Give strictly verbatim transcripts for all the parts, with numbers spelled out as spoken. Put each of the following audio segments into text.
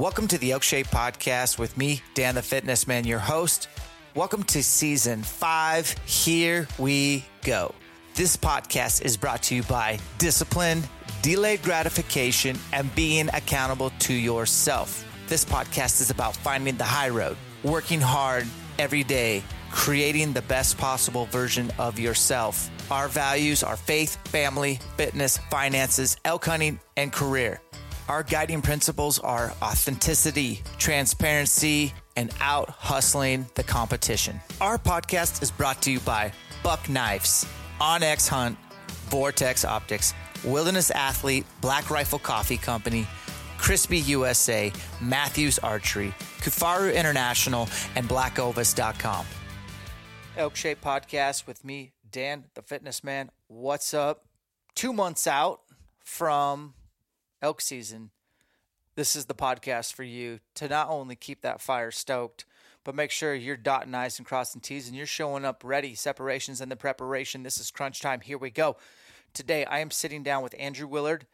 Welcome to the Elk Shape Podcast with me, Dan the Fitness Man, your host. Welcome to season five. Here we go. This podcast is brought to you by discipline, delayed gratification, and being accountable to yourself. This podcast is about finding the high road, working hard every day, creating the best possible version of yourself. Our values are faith, family, fitness, finances, elk hunting, and career. Our guiding principles are authenticity, transparency, and out hustling the competition. Our podcast is brought to you by Buck Knives, onX Hunt, Vortex Optics, Wilderness Athlete, Black Rifle Coffee Company, Crispy U S A, Matthews Archery, Kufaru International, and black ovis dot com. Elk Shape Podcast with me, Dan the Fitness Man. What's up? Two months out from elk season. This is the podcast for you to not only keep that fire stoked, but make sure you're dotting I's and crossing T's and you're showing up ready. Separations and the preparation. This is crunch time. Here we go. Today, I am sitting down with Andrew Willard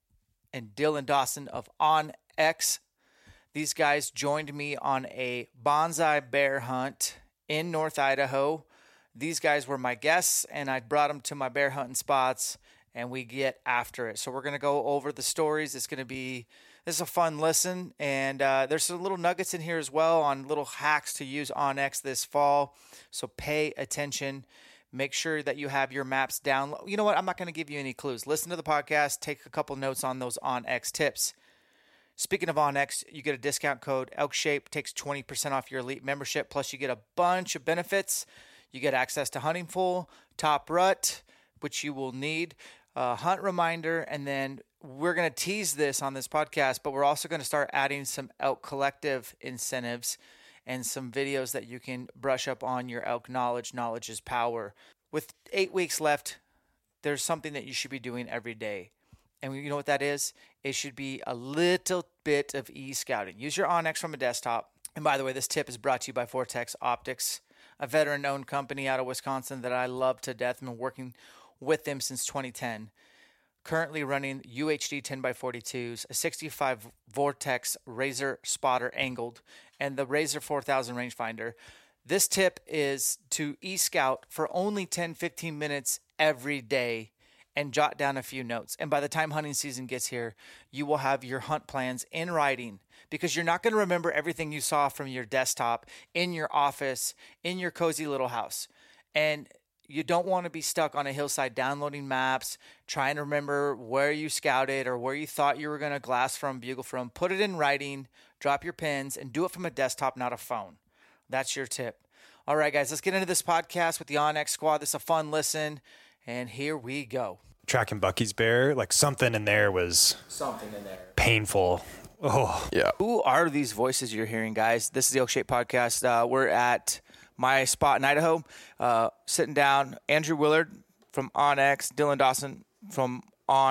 and Dylan Dawson of onX. These guys joined me on a bonsai bear hunt in North Idaho. These guys were my guests, and I brought them to my bear hunting spots, and we get after it. So we're going to go over the stories. It's going to be this is a fun listen, and uh, there's some little nuggets in here as well on little hacks to use onX this fall. So pay attention. Make sure that you have your maps down. You know what? I'm not going to give you any clues. Listen to the podcast. Take a couple notes on those onX tips. Speaking of onX, you get a discount code. ElkShape takes twenty percent off your elite membership. Plus, you get a bunch of benefits. You get access to Hunting Full, Top Rut, which you will need, a hunt reminder, and then we're going to tease this on this podcast, but we're also going to start adding some Elk Collective incentives and some videos that you can brush up on your elk knowledge. Knowledge is power. With eight weeks left, there's something that you should be doing every day. And you know what that is? It should be a little bit of e-scouting. Use your onX from a desktop. And by the way, this tip is brought to you by Vortex Optics, a veteran-owned company out of Wisconsin that I love to death. I've been working with them since twenty ten. Currently running U H D ten by forty-twos, a sixty-five Vortex Razor Spotter angled, and the Razor four thousand rangefinder. This tip is to e-scout for only ten to fifteen minutes every day and jot down a few notes. And by the time hunting season gets here, you will have your hunt plans in writing, because you're not going to remember everything you saw from your desktop, in your office, in your cozy little house. And you don't want to be stuck on a hillside downloading maps, trying to remember where you scouted or where you thought you were going to glass from, bugle from. Put it in writing, drop your pins, and do it from a desktop, not a phone. That's your tip. All right, guys, let's get into this podcast with the onX squad. This is a fun listen, and here we go. Tracking Bucky's bear, like something in there was something in there painful. Oh, yeah. Who are these voices you're hearing, guys? This is the Elk Shape Podcast. Uh, we're at my spot in Idaho, uh, sitting down. Andrew Willard from onX, Dylan Dawson from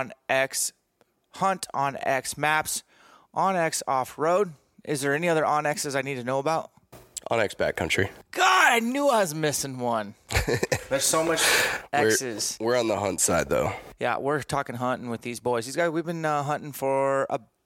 onX, Hunt onX Maps, onX Off Road. Is there any other onXs I need to know about? onX Backcountry. God, I knew I was missing one. There's so much X's. We're, we're on the hunt side, though. Yeah, we're talking hunting with these boys. These guys, we've been uh, hunting for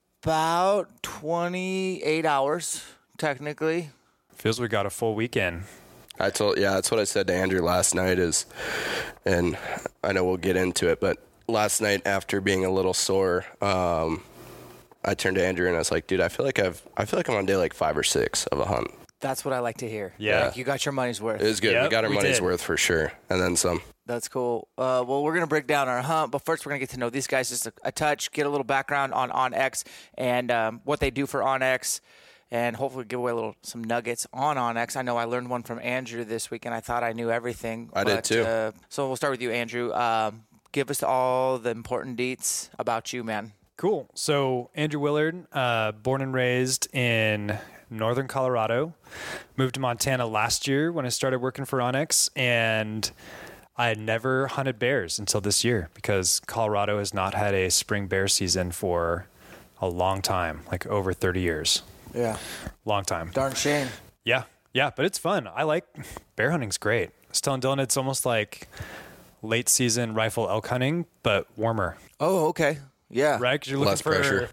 about twenty-eight hours, technically. Feels we got a full weekend. I told, yeah, that's what I said to Andrew last night is, and I know we'll get into it, but last night after being a little sore, um, I turned to Andrew and I was like, dude, I feel like I've, I feel like I'm on day like five or six of a hunt. That's what I like to hear. Yeah. Like you got your money's worth. It was good. Yep, we got our we money's did. worth for sure. And then some. That's cool. Uh, well, we're going to break down our hunt, but first we're going to get to know these guys just a, a touch, get a little background on onX and um, what they do for onX, and hopefully give away a little some nuggets on onX. I know I learned one from Andrew this week, and I thought I knew everything. I but, did too. Uh, so we'll start with you, Andrew. Um, give us all the important deets about you, man. Cool. So Andrew Willard, uh, born and raised in northern Colorado, moved to Montana last year when I started working for onX, and I had never hunted bears until this year because Colorado has not had a spring bear season for a long time, like over thirty years. Yeah. Long time. Darn shame. Yeah. Yeah. But it's fun. I like bear hunting's great. I was telling Dylan it's almost like late season rifle elk hunting, but warmer. Oh, okay. Yeah. Right? Because you're looking Less for pressure.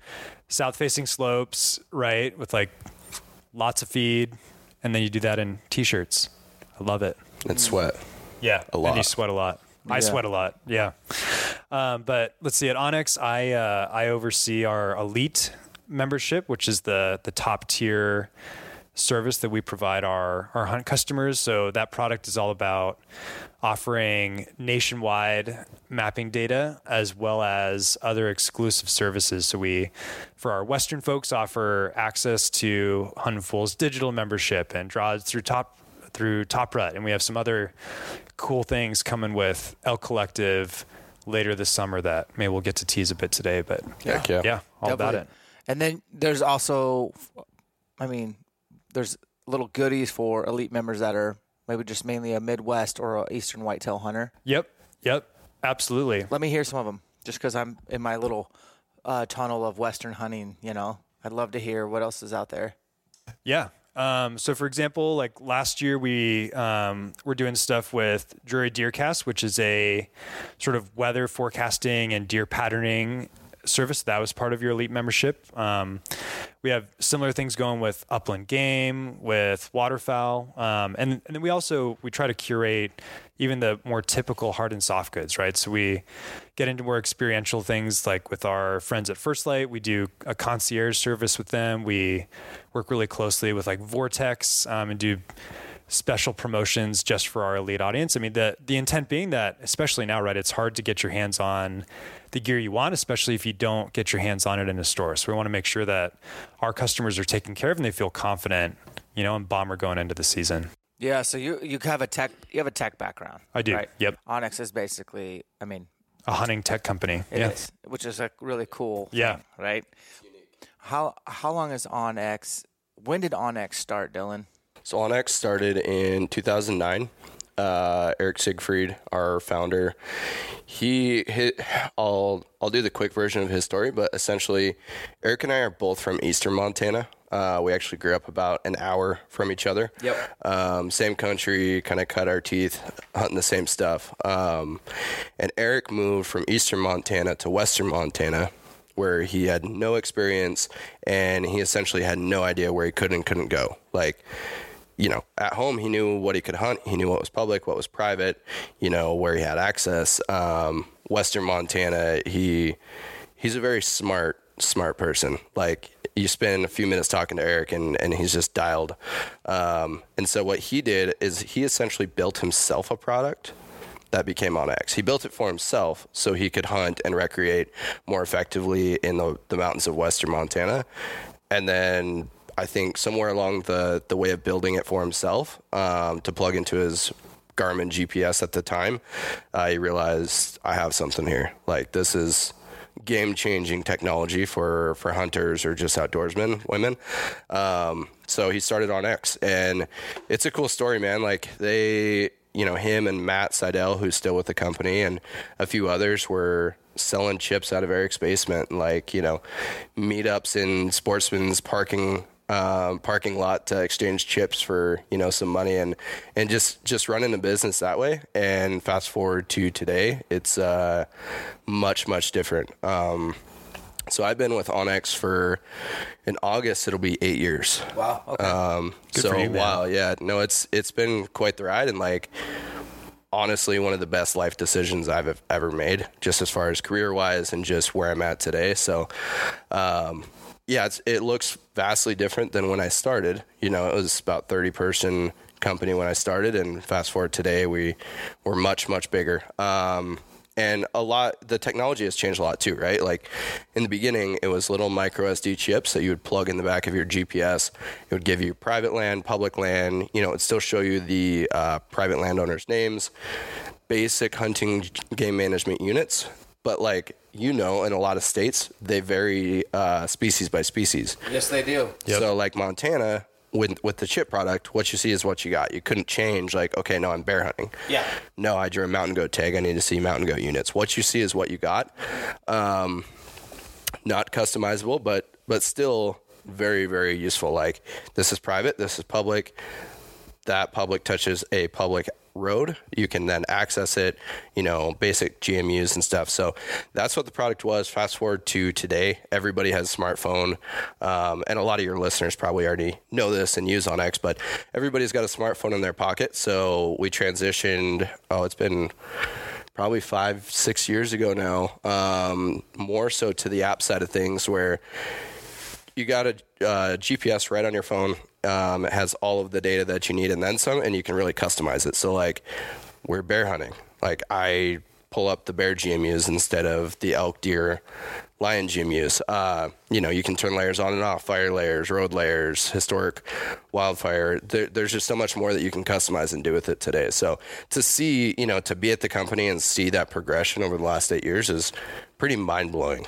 south-facing slopes, right, with like lots of feed, and then you do that in t-shirts. I love it. And sweat. Yeah, a lot. And you sweat a lot. I Yeah. sweat a lot. Yeah. Um, but let's see. At Onyx, I uh, I oversee our elite membership, which is the the top tier service that we provide our our hunt customers. So that product is all about offering nationwide mapping data as well as other exclusive services. So we, for our Western folks, offer access to Hunt and Fool's digital membership and draws through top through Top Rut, and we have some other cool things coming with Elk Collective later this summer that maybe we'll get to tease a bit today. But Heck yeah. yeah, all about Definitely. it. And then there's also, I mean, there's little goodies for elite members that are maybe just mainly a Midwest or a Eastern whitetail hunter. Yep, yep, absolutely. Let me hear some of them, just because I'm in my little uh, tunnel of Western hunting. You know, I'd love to hear what else is out there. Yeah. Um, so, for example, like last year, we um, were doing stuff with Drury Deercast, which is a sort of weather forecasting and deer patterning service. That was part of your elite membership. Um, we have similar things going with upland game, with waterfowl, um, and and then we also we try to curate even the more typical hard and soft goods, right? So we get into more experiential things, like with our friends at First Light. We do a concierge service with them. We work really closely with like Vortex um, and do special promotions just for our elite audience. I mean, the the intent being that, especially now, right, it's hard to get your hands on the gear you want, especially if you don't get your hands on it in a store. So we want to make sure that our customers are taken care of and they feel confident, you know, in Bomber going into the season. Yeah, so you you have a tech you have a tech background. I do. Right? Yep. Onyx is basically, I mean, A hunting tech company. it yeah. is, which is a really cool. Yeah. thing, right. How how long is Onyx? When did Onyx start, Dylan? So Onyx started in two thousand nine. Uh, Eric Siegfried, our founder, he hit. I'll I'll do the quick version of his story, but essentially, Eric and I are both from Eastern Montana. Uh, we actually grew up about an hour from each other. Yep. Um, same country, kind of cut our teeth hunting the same stuff. Um, and Eric moved from Eastern Montana to Western Montana, where he had no experience and he essentially had no idea where he could and couldn't go. Like, you know, at home, he knew what he could hunt. He knew what was public, what was private, you know, where he had access. Um, Western Montana, he he's a very smart, smart person. Like, you spend a few minutes talking to Eric and, and he's just dialed. Um, and so what he did is he essentially built himself a product that became Onyx. He built it for himself so he could hunt and recreate more effectively in the, the mountains of Western Montana. And then I think somewhere along the, the way of building it for himself, um, to plug into his Garmin G P S at the time, uh, he realized, I have something here. Like, this is game-changing technology for, for hunters or just outdoorsmen, women. Um, so he started Onyx, and it's a cool story, man. Like, they, you know, him and Matt Seidel, who's still with the company, and a few others were selling chips out of Eric's basement, like, you know, meetups in Sportsman's parking um, parking lot to exchange chips for, you know, some money, and and just just running a business that way. And fast forward to today, it's uh, much much different. Um, so I've been with Onyx for, in August it'll be eight years. Wow. Okay. Um, Good so for you, man. wow, yeah, no, it's it's been quite the ride, and like, honestly, one of the best life decisions I've ever made, just as far as career wise and just where I'm at today. So, um, yeah, it's, it looks vastly different than when I started. You know, it was about thirty person company when I started, and fast forward today, we we're much, much bigger. Um, And a lot, the technology has changed a lot too, right? Like, in the beginning, it was little micro S D chips that you would plug in the back of your G P S. It would give you private land, public land. You know, it'd still show you the uh, private landowners' names, basic hunting game management units. But like, you know, in a lot of states, they vary uh, species by species. Yes, they do. Yep. So like Montana, with with the chip product, what you see is what you got. You couldn't change, like, okay, no, I'm bear hunting. Yeah. No, I drew a mountain goat tag. I need to see mountain goat units. What you see is what you got. Um, not customizable, but but still very, very useful. Like, this is private, this is public. That public touches a public road, you can then access it, you know, basic G M Us and stuff. So that's what the product was. Fast forward to today, everybody has a smartphone. Um, and a lot of your listeners probably already know this and use onX, but everybody's got a smartphone in their pocket. So we transitioned, oh, it's been probably five, six years ago now, um, more so to the app side of things, where you got a uh, G P S right on your phone. Um, it has all of the data that you need and then some, and you can really customize it. So like we're bear hunting. Like I pull up the bear G M Us instead of the elk, deer, lion G M Us. Uh, you know, you can turn layers on and off, fire layers, road layers, historic, wildfire. There, there's just so much more that you can customize and do with it today. So to see, you know, to be at the company and see that progression over the last eight years is pretty mind blowing.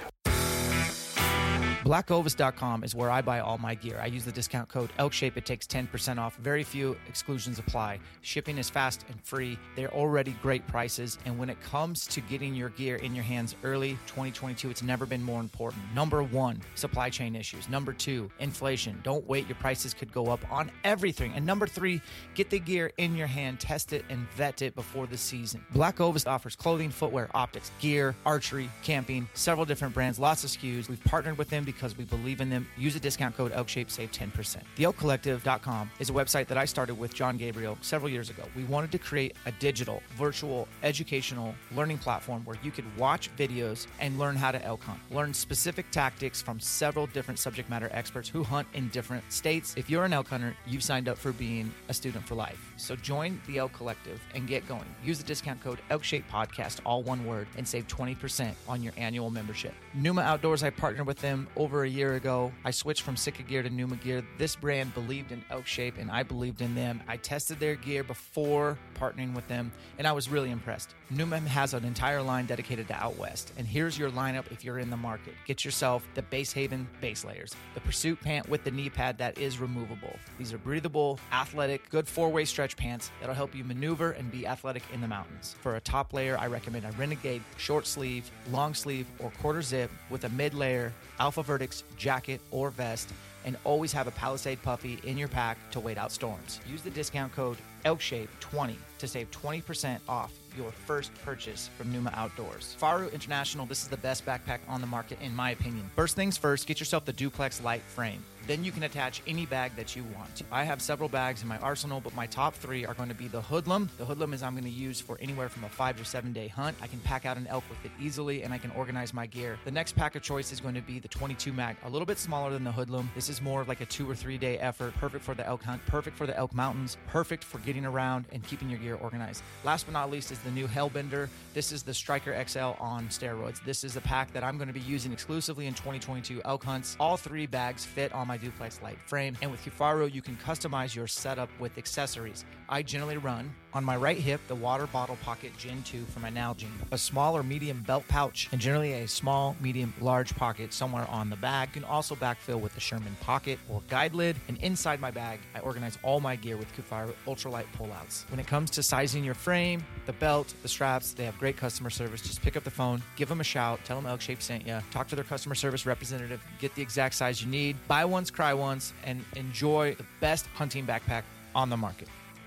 Black Ovis dot com is where I buy all my gear. I use the discount code ELKSHAPE. It takes ten percent off. Very few exclusions apply. Shipping is fast and free. They're already great prices. And when it comes to getting your gear in your hands early, twenty twenty-two, it's never been more important. Number one, supply chain issues. Number two, inflation. Don't wait. Your prices could go up on everything. And number three, get the gear in your hand, test it, and vet it before the season. Black Ovis offers clothing, footwear, optics, gear, archery, camping, several different brands, lots of S K Us. We've partnered with them because we believe in them. Use the discount code ELKSHAPE, save ten percent. the elk collective dot com is a website that I started with John Gabriel several years ago. We wanted to create a digital, virtual, educational learning platform where you could watch videos and learn how to elk hunt. Learn specific tactics from several different subject matter experts who hunt in different states. If you're an elk hunter, you've signed up for being a student for life. So join the Elk Collective and get going. Use the discount code ELKSHAPE Podcast, all one word, and save twenty percent on your annual membership. Numa Outdoors, I partnered with them over a year ago. I switched from Sitka Gear to Numa Gear. This brand believed in Elk Shape, and I believed in them. I tested their gear before partnering with them, and I was really impressed. Numa has an entire line dedicated to Out West, and here's your lineup if you're in the market. Get yourself the Base Haven base layers, the Pursuit pant with the knee pad that is removable. These are breathable, athletic, good four-way stretch pants that'll help you maneuver and be athletic in the mountains. For a top layer, I recommend a Renegade short sleeve, long sleeve, or quarter zip with a mid layer, Alpha Vertex jacket or vest, and always have a Palisade Puffy in your pack to wait out storms. Use the discount code ELKSHAPE twenty to save twenty percent off your first purchase from Numa Outdoors. Faru International, this is the best backpack on the market in my opinion. First things first, get yourself the Duplex Light frame. Then you can attach any bag that you want. I have several bags in my arsenal, but my top three are going to be the Hoodlum. The Hoodlum is I'm going to use for anywhere from a five to seven day hunt. I can pack out an elk with it easily, and I can organize my gear. The next pack of choice is going to be the twenty-two mag, a little bit smaller than the Hoodlum. This is more of like a two or three day effort, perfect for the elk hunt, perfect for the elk mountains, perfect for getting around and keeping your gear organized. Last but not least is the new Hellbender. This is the Striker X L on steroids. This is a pack that I'm going to be using exclusively in twenty twenty-two elk hunts. All three bags fit on my Duplex Light frame, and with Kifaru you can customize your setup with accessories. I generally run on my right hip the water bottle pocket Gen two for my Nalgene, a small or medium belt pouch, and generally a small, medium, large pocket somewhere on the bag. You can also backfill with the Sherman pocket or guide lid, and inside my bag I organize all my gear with Kifaru ultralight pullouts. When it comes to sizing your frame, the belt, the straps, they have great customer service. Just pick up the phone, give them a shout, tell them Elk Shape sent you, talk to their customer service representative, get the exact size you need, buy once, cry once, and enjoy the best hunting backpack on the market.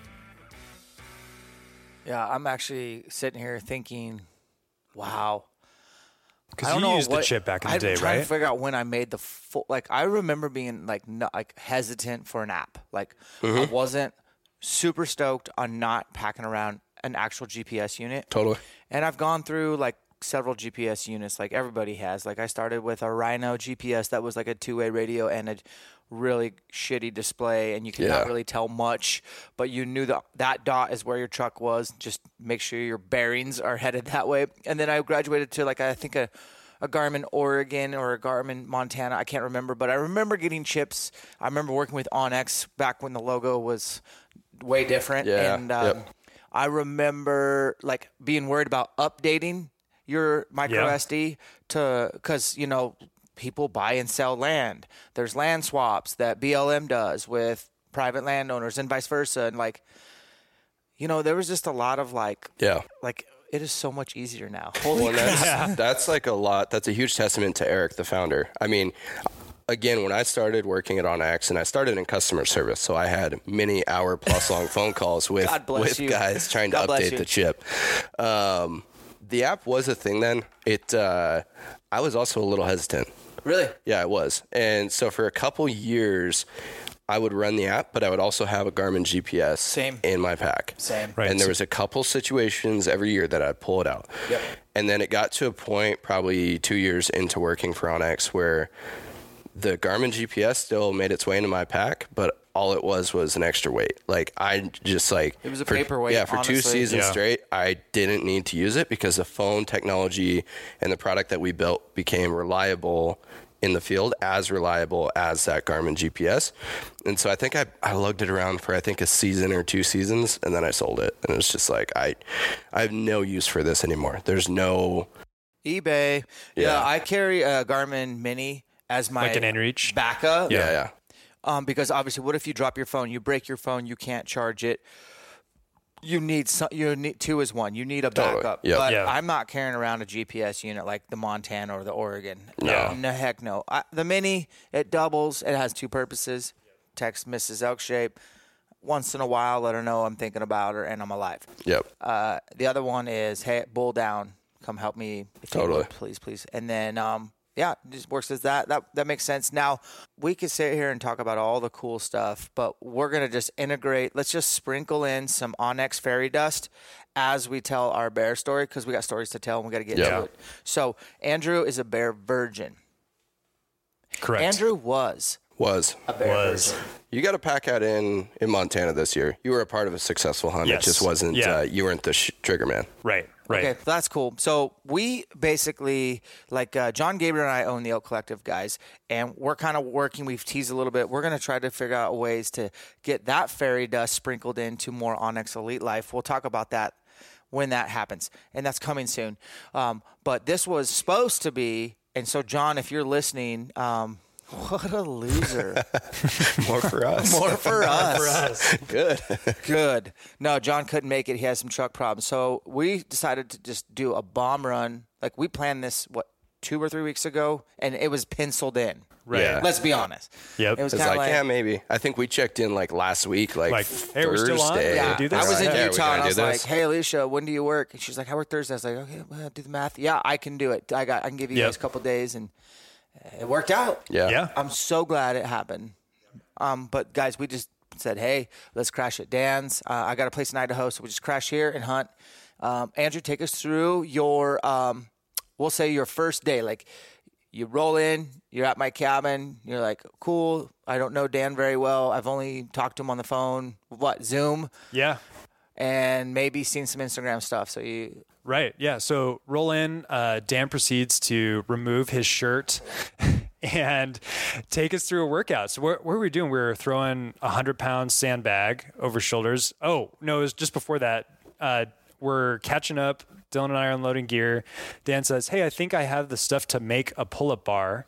Yeah, I'm actually sitting here thinking, wow. Because you used what, the chip back in the I'm day, trying right? to figure out when I made the full. Like, I remember being like, not, like hesitant for an app. Like, mm-hmm. I wasn't super stoked on not packing around an actual G P S unit. Totally. And I've gone through like several G P S units, like everybody has. Like, I started with a Rhino G P S that was like a two-way radio and a really shitty display, and you could yeah. not really tell much, but you knew that that dot is where your truck was. Just make sure your bearings are headed that way. And then I graduated to like, I think a, a Garmin Oregon or a Garmin Montana. I can't remember, but I remember getting chips. I remember working with onX back when the logo was way different. Yeah. And um, yep. I remember like being worried about updating your micro yeah. S D to, cause you know, people buy and sell land. There's land swaps that B L M does with private landowners and vice versa. And like, you know, there was just a lot of like, yeah, like it is so much easier now. Holy well, that's, that's like a lot. That's a huge testament to Eric, the founder. I mean, again, when I started working at Onyx, and I started in customer service, so I had many hour plus long phone calls with, God bless with you. guys trying God to bless update you. the chip. Um, the app was a thing then. It, uh, I was also a little hesitant. Really? Yeah, it was. And so for a couple years, I would run the app, but I would also have a Garmin G P S Same. in my pack. Same. Right. And there was a couple situations every year that I'd pull it out. Yep. And then it got to a point probably two years into working for Onyx where the Garmin G P S still made its way into my pack, but all it was was an extra weight. Like I just like It was a for- paperweight, Yeah, for two honestly. seasons Yeah. straight, I didn't need to use it because the phone technology and the product that we built became reliable in the field, as reliable as that Garmin G P S. And so I think I, I lugged it around for I think a season or two seasons, and then I sold it. And it was just like I I have no use for this anymore. There's no eBay. Yeah, Yeah. I carry a Garmin Mini as my Like an inReach? backup. yeah yeah. Um, because obviously, what if you drop your phone, you break your phone, you can't charge it. You need some. You need two is one. You need a Totally. backup. Yep. But Yeah. I'm not carrying around a G P S unit like the Montana or the Oregon. No. no heck no. I, the Mini, it doubles. It has two purposes. Text Missus Elkshape once in a while, let her know I'm thinking about her and I'm alive. Yep. Uh, the other one is, hey, bull down, come help me, if you Totally. would, please, please. And then, um, yeah, it just works as that. That that makes sense. Now we could sit here and talk about all the cool stuff, but we're gonna just integrate. Let's just sprinkle in some Onyx fairy dust as we tell our bear story because we got stories to tell and we got to get Yeah. into it. So Andrew is a bear virgin. Correct. Andrew was Was. a bear Was. virgin. You got a pack out in, in Montana this year. You were a part of a successful hunt. Yes. It just wasn't, Yeah. uh, you weren't the sh- trigger man. Right. Right. Okay, that's cool. So we basically, like uh, John Gabriel and I own the Elk Collective, guys, and we're kind of working. We've teased a little bit. We're going to try to figure out ways to get that fairy dust sprinkled into more Onyx Elite Life. We'll talk about that when that happens, and that's coming soon. Um, but this was supposed to be, and so John, if you're listening, um, what a loser. More for us. More for us. Good. Good. No, John couldn't make it. He has some truck problems. So we decided to just do a bomb run. Like we planned this, what, two or three weeks ago, and it was penciled in. Right. Yeah. Let's be honest. Yep. It was It's kind like, of like, yeah, maybe. I think we checked in like last week, like, Like, hey, we're Thursday. still on? yeah. Can we do this? I was in Yeah, we Utah, gonna and I do was like, this? "Hey, Alicia, when do you work?" And she's like, "I work Thursday." I was like, "Okay, well, do the math." Yeah, I can do it. I got. I can give you Yep. guys a couple days, and it worked out. Yeah. Yeah. I'm so glad it happened. Um, but guys, we just said, hey, let's crash at Dan's. Uh, I got a place in Idaho, so we just crash here and hunt. Um, Andrew, take us through your, um, we'll say your first day. Like you roll in, you're at my cabin. You're like, cool. I don't know Dan very well. I've only talked to him on the phone. What, Zoom? Yeah. And maybe seen some Instagram stuff. So you, Right. Yeah. So roll in. Uh, Dan proceeds to remove his shirt and take us through a workout. So what, what were we doing? We were throwing a hundred pound sandbag over shoulders. Oh no, it was just before that. Uh, we're catching up. Dylan and I are unloading gear. Dan says, "Hey, I think I have the stuff to make a pull-up bar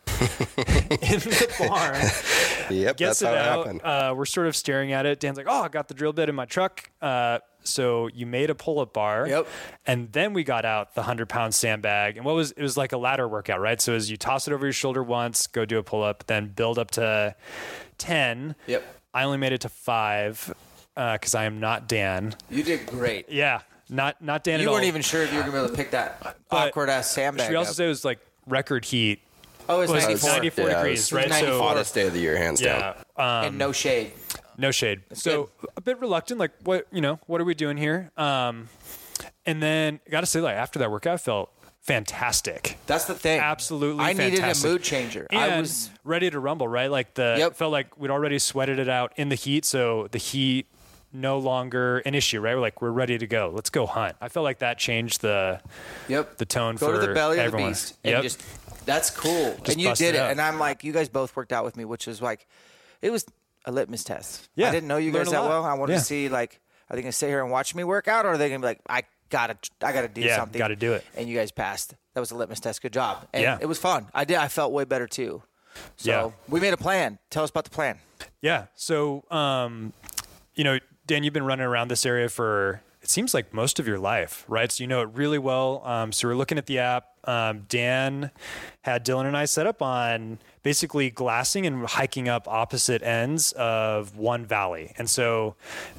in the barn." Yep, uh, Gets that's how it it out. happened. Uh, we're sort of staring at it. Dan's like, "Oh, I got the drill bit in my truck." Uh, so you made a pull-up bar. Yep. And then we got out the hundred pound sandbag. And what was, it was like a ladder workout, right? So as you toss it over your shoulder once, go do a pull-up, then build up to ten. Yep. I only made it to five because I am not Dan. you did great. Yeah. Not, not Dan You at weren't all. even sure if you were going to be able to pick that But awkward ass sandbag Should we also up. say it was like record heat? Oh, it was Was ninety-four. ninety-four Yeah, it degrees, was right? ninety-four. So Hottest day of the year, hands yeah. down. and no shade. No shade. So a bit reluctant, like what, you know, what are we doing here? Um, and then got to say, like after that workout, I felt fantastic. That's the thing. Absolutely I needed fantastic. a mood changer. And I was ready to rumble, right? Like the, Yep. felt like we'd already sweated it out in the heat. So the heat no longer an issue, right? We're like, we're ready to go. Let's go hunt. I felt like that changed the, yep. the tone Go for to the belly everyone. of the beast and Yep. just that's cool. and you bust did it it. out. And I'm like, you guys both worked out with me, which is like it was a litmus test. Yeah. I didn't know you Learn guys a that lot. well. I wanted Yeah. to see like are they gonna sit here and watch me work out or are they gonna be like, I gotta I gotta do Yeah, something. gotta do it. And you guys passed. That was a litmus test. Good job. And Yeah. it was fun. I did I felt way better too. So Yeah. we made a plan. Tell us about the plan. Yeah. So, um, you know, Dan, you've been running around this area for, it seems like most of your life, right? So you know it really well. Um, so we're looking at the app. Um, Dan had Dylan and I set up on basically glassing and hiking up opposite ends of one valley. And so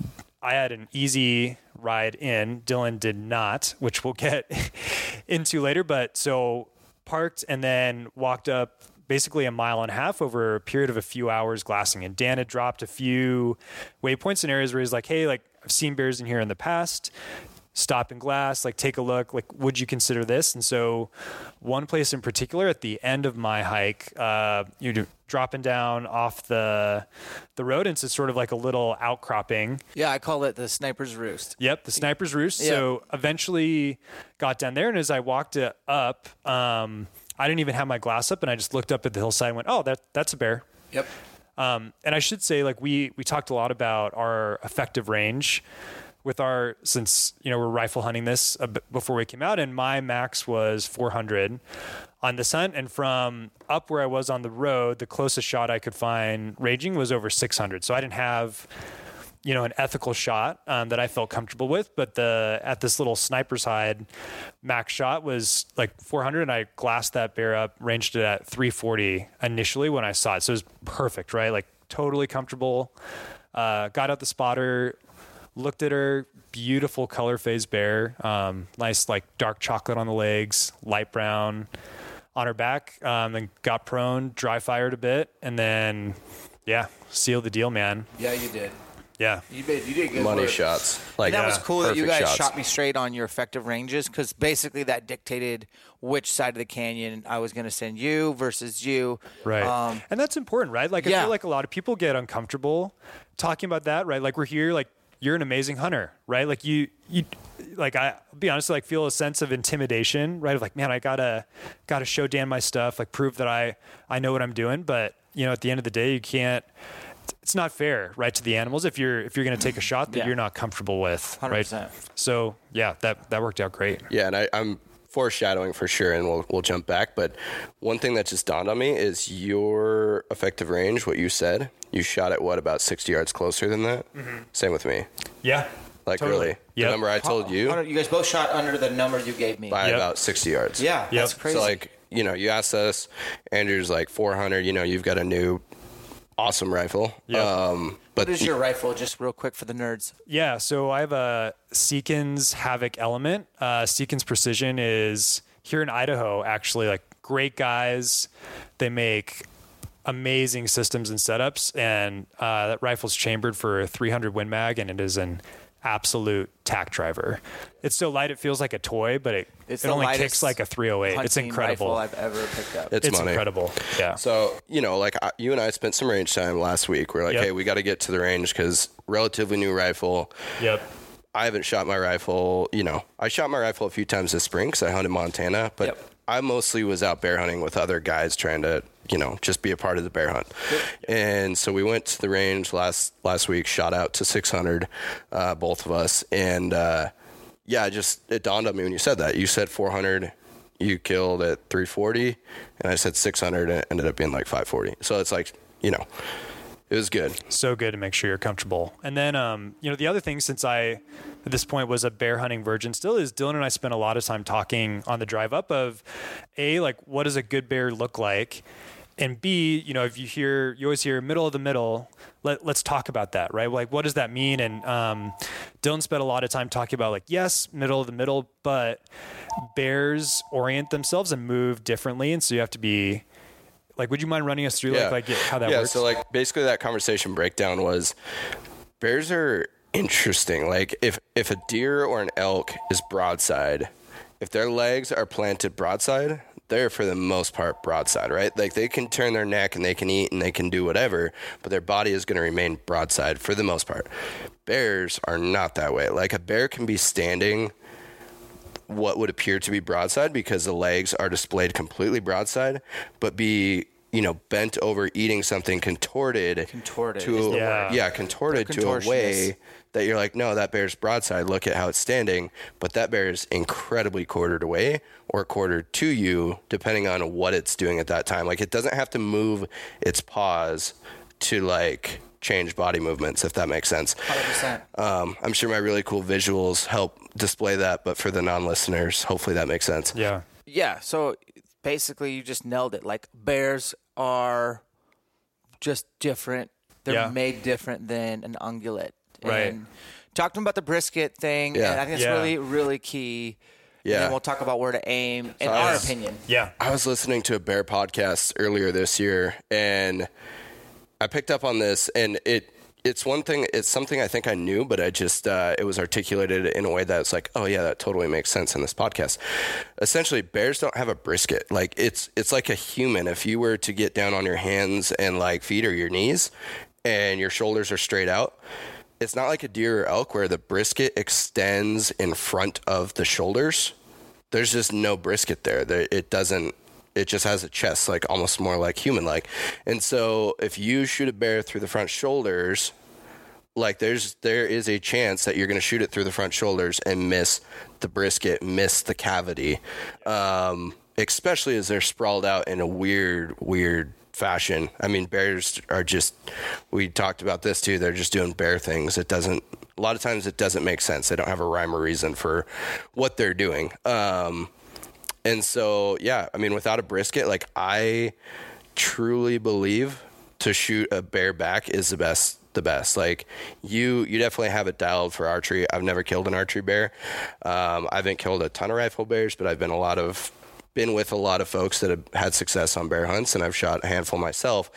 I had an easy ride in. Dylan did not, which we'll get into later. But so parked and then walked up basically a mile and a half over a period of a few hours glassing. And Dan had dropped a few waypoints in areas where he's like, hey, like I've seen bears in here in the past. Stop and glass, like take a look, like would you consider this? And so one place in particular at the end of my hike, uh, you're dropping down off the the road, and it's sort of like a little outcropping. Yeah, I call it the Sniper's Roost. Yep, the Sniper's Roost. Yeah. So eventually got down there, and as I walked it up, um, I didn't even have my glass up, and I just looked up at the hillside and went, oh, that that's a bear. Yep. Um, and I should say, like we we talked a lot about our effective range with our, since, you know, we're rifle hunting this a bit before we came out, and my max was four hundred on this hunt. And from up where I was on the road, the closest shot I could find ranging was over six hundred. So I didn't have, you know, an ethical shot um, that I felt comfortable with, but the, at this little sniper's hide, max shot was like four hundred, and I glassed that bear up, ranged it at three forty initially when I saw it. So it was perfect, right? Like totally comfortable. Uh, got out the spotter, looked at her, beautiful color phase bear, um, nice like dark chocolate on the legs, light brown on her back, um, and got prone, dry fired a bit, and then, yeah, sealed the deal, man. Yeah, you did. Yeah. You did, you did good Money work. shots. Like And that was yeah, cool that you guys perfect shots. shot me straight on your effective ranges, because basically that dictated which side of the canyon I was going to send you versus you. Right. Um, and that's important, right? Like, I yeah. feel like a lot of people get uncomfortable talking about that, right? Like, we're here, like, you're an amazing hunter, right? Like you, you, like I, I'll be honest, like feel a sense of intimidation, right? Of like, man, I gotta, gotta show Dan my stuff, like prove that I, I know what I'm doing. But you know, at the end of the day, you can't. It's not fair, right, to the animals if you're if you're going to take a shot that Yeah. you're not comfortable with, one hundred right? percent. So yeah, that that worked out great. Yeah, and I, I'm foreshadowing for sure, and we'll we'll jump back. But one thing that just dawned on me is your effective range. What you said, you shot at what, about sixty yards closer than that. Mm-hmm. Same with me. Yeah, Like totally. really, Yep. the number I told you You guys both shot under the number you gave me. by Yep. about sixty yards. Yeah, that's Yep. crazy. So like, you know, you asked us, Andrew's like four hundred. You know, you've got a new awesome rifle. Yep. Um, but what is your rifle, just real quick for the nerds? Yeah, so I have a Seekins Havoc Element. Uh, Seekins Precision is here in Idaho, actually, like great guys. They make amazing systems and setups, and uh, that rifle's chambered for a three hundred Win Mag, and it is an absolute tack driver. It's so light it feels like a toy, but it, It's it the only lightest kicks like a three oh eight. It's hunting incredible. rifle I've ever picked up. it's, It's money. incredible. Yeah. So, you know, like I, you and I spent some range time last week. We're like, Yep. hey, we got to get to the range because relatively new rifle. Yep. I haven't shot my rifle, you know, I shot my rifle a few times this spring because I hunted Montana, but Yep. I mostly was out bear hunting with other guys trying to, you know, just be a part of the bear hunt. Yep. And so we went to the range last last week, shot out to six hundred, uh, both of us. And uh, yeah, it just it dawned on me when you said that. You said four hundred, you killed at three forty, and I said six hundred, and it ended up being like five forty. So it's like, you know, it was good. So good to make sure you're comfortable. And then, um, you know, the other thing, since I, at this point, was a bear hunting virgin still, is Dylan and I spent a lot of time talking on the drive up of, A, like, what does a good bear look like? And B, you know, if you hear, you always hear middle of the middle, let, let's talk about that, right? Like, what does that mean? And um, Dylan spent a lot of time talking about, like, yes, middle of the middle, but bears orient themselves and move differently. And so you have to be, like, would you mind running us through like, like how that yeah, works? so like basically that conversation breakdown was bears are interesting. Like if if a deer or an elk is broadside, if their legs are planted broadside, they're for the most part broadside, right? Like they can turn their neck and they can eat and they can do whatever, but their body is going to remain broadside for the most part. Bears are not that way. Like a bear can be standing what would appear to be broadside because the legs are displayed completely broadside, but be, you know, bent over eating something contorted, Contorted to is the word. yeah, contorted They're to a contortionist. way that you're like, no, that bear's broadside. Look at how it's standing, but that bear is incredibly quartered away or quartered to you, depending on what it's doing at that time. Like it doesn't have to move its paws to like change body movements, if that makes sense. one hundred percent. Um, I'm sure my really cool visuals help display that, but for the non-listeners, hopefully that makes sense. Yeah. Yeah, so basically you just nailed it. Like, bears are just different. They're Yeah. made different than an ungulate. Right. And talk to them about the brisket thing, Yeah. and I think it's Yeah. really, really key. And Yeah. then we'll talk about where to aim, in So I our was- opinion. Yeah. I was listening to a bear podcast earlier this year, and I picked up on this, and it it's one thing, it's something I think I knew, but I just, uh, it was articulated in a way that's like, oh yeah, that totally makes sense in this podcast. Essentially, bears don't have a brisket. Like, it's, it's like a human. If you were to get down on your hands and like feet or your knees and your shoulders are straight out, it's not like a deer or elk where the brisket extends in front of the shoulders. There's just no brisket there. There, it doesn't, it just has a chest, like almost more like human-like. And so if you shoot a bear through the front shoulders, like there's, there is a chance that you're going to shoot it through the front shoulders and miss the brisket, miss the cavity. Um, especially as they're sprawled out in a weird, weird fashion. I mean, bears are just, we talked about this too. They're just doing bear things. It doesn't, a lot of times it doesn't make sense. They don't have a rhyme or reason for what they're doing. Um, and so, yeah, I mean, without a brisket, like I truly believe to shoot a bear back is the best, the best. Like you, you definitely have it dialed for archery. I've never killed an archery bear. Um, I haven't killed a ton of rifle bears, but I've been a lot of, been with a lot of folks that have had success on bear hunts, and I've shot a handful myself.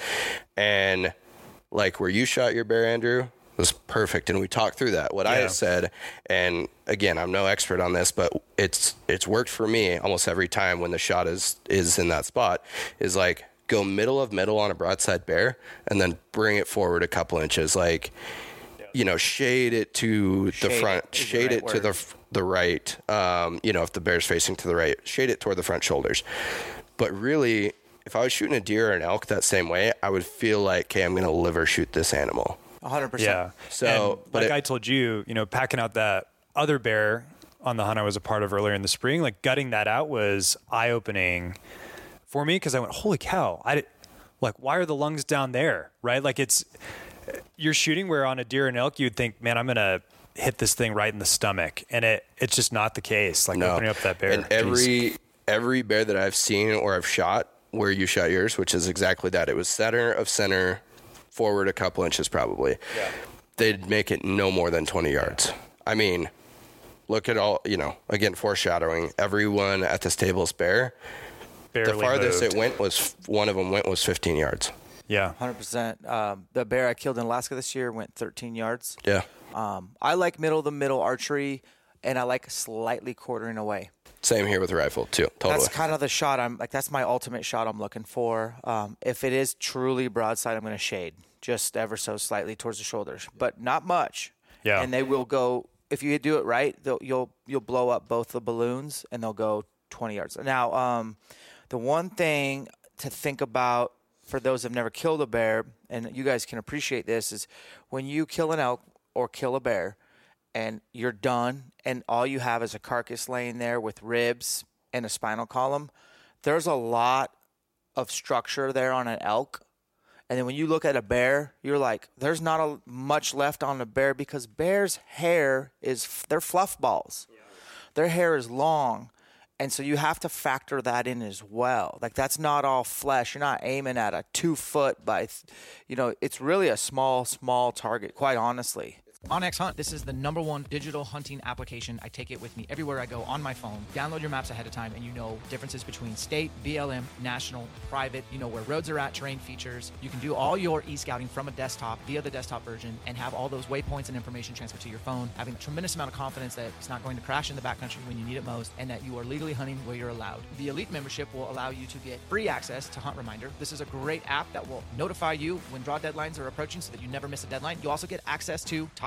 And like where you shot your bear, Andrew, was perfect. And we talked through that, what I Yeah. said. And again, I'm no expert on this, but it's, it's worked for me almost every time when the shot is, is in that spot, is like go middle of middle on a broadside bear and then bring it forward a couple inches. Like, you know, shade it to the Shade front, it is the shade right it to the, word. the right. Um, you know, if the bear's facing to the right, shade it toward the front shoulders. But really, if I was shooting a deer or an elk that same way, I would feel like, okay, I'm going to liver shoot this animal. one hundred percent. Yeah. So, And but like it- I told you, you know, packing out that other bear on the hunt I was a part of earlier in the spring, like gutting that out was eye-opening for me, because I went, holy cow, I did, like, why are the lungs down there, right? Like it's, you're shooting where on a deer and elk, you'd think, man, I'm going to hit this thing right in the stomach. And it it's just not the case. Like No. opening up that bear. And Jeez. every every bear that I've seen or I've shot where you shot yours, which is exactly that. It was center of center, forward a couple inches probably. Yeah. They'd make it no more than twenty yards. I mean, look at all, you know, again, foreshadowing. Everyone at this table's bear. Barely the farthest moved. it went was, one of them went was fifteen yards. Yeah. one hundred percent. Um, the bear I killed in Alaska this year went thirteen yards. Yeah. Um, I like middle to middle archery, and I like slightly quartering away. Same here with a rifle too. Totally. That's kind of the shot I'm like. That's my ultimate shot I'm looking for. Um, if it is truly broadside, I'm going to shade just ever so slightly towards the shoulders, but not much. Yeah. And they will go if you do it right. They'll, you'll you'll blow up both the balloons, and they'll go twenty yards. Now, um, the one thing to think about for those who've never killed a bear, and you guys can appreciate this, is when you kill an elk or kill a bear, and you're done, and all you have is a carcass laying there with ribs and a spinal column, there's a lot of structure there on an elk. And then when you look at a bear, you're like, there's not a, much left on a bear, because bear's hair is, they're fluff balls. Yeah. Their hair is long. And so you have to factor that in as well. Like, that's not all flesh. You're not aiming at a two foot by, you know, it's really a small, small target, quite honestly. OnX Hunt, this is the number one digital hunting application. I take it with me everywhere I go on my phone. Download your maps ahead of time, and you know differences between state, B L M, national, private. You know where roads are at, terrain features. You can do all your e-scouting from a desktop via the desktop version and have all those waypoints and information transferred to your phone, having a tremendous amount of confidence that it's not going to crash in the backcountry when you need it most, and that you are legally hunting where you're allowed. The Elite membership will allow you to get free access to Hunt Reminder. This is a great app that will notify you when draw deadlines are approaching so that you never miss a deadline. You also get access to top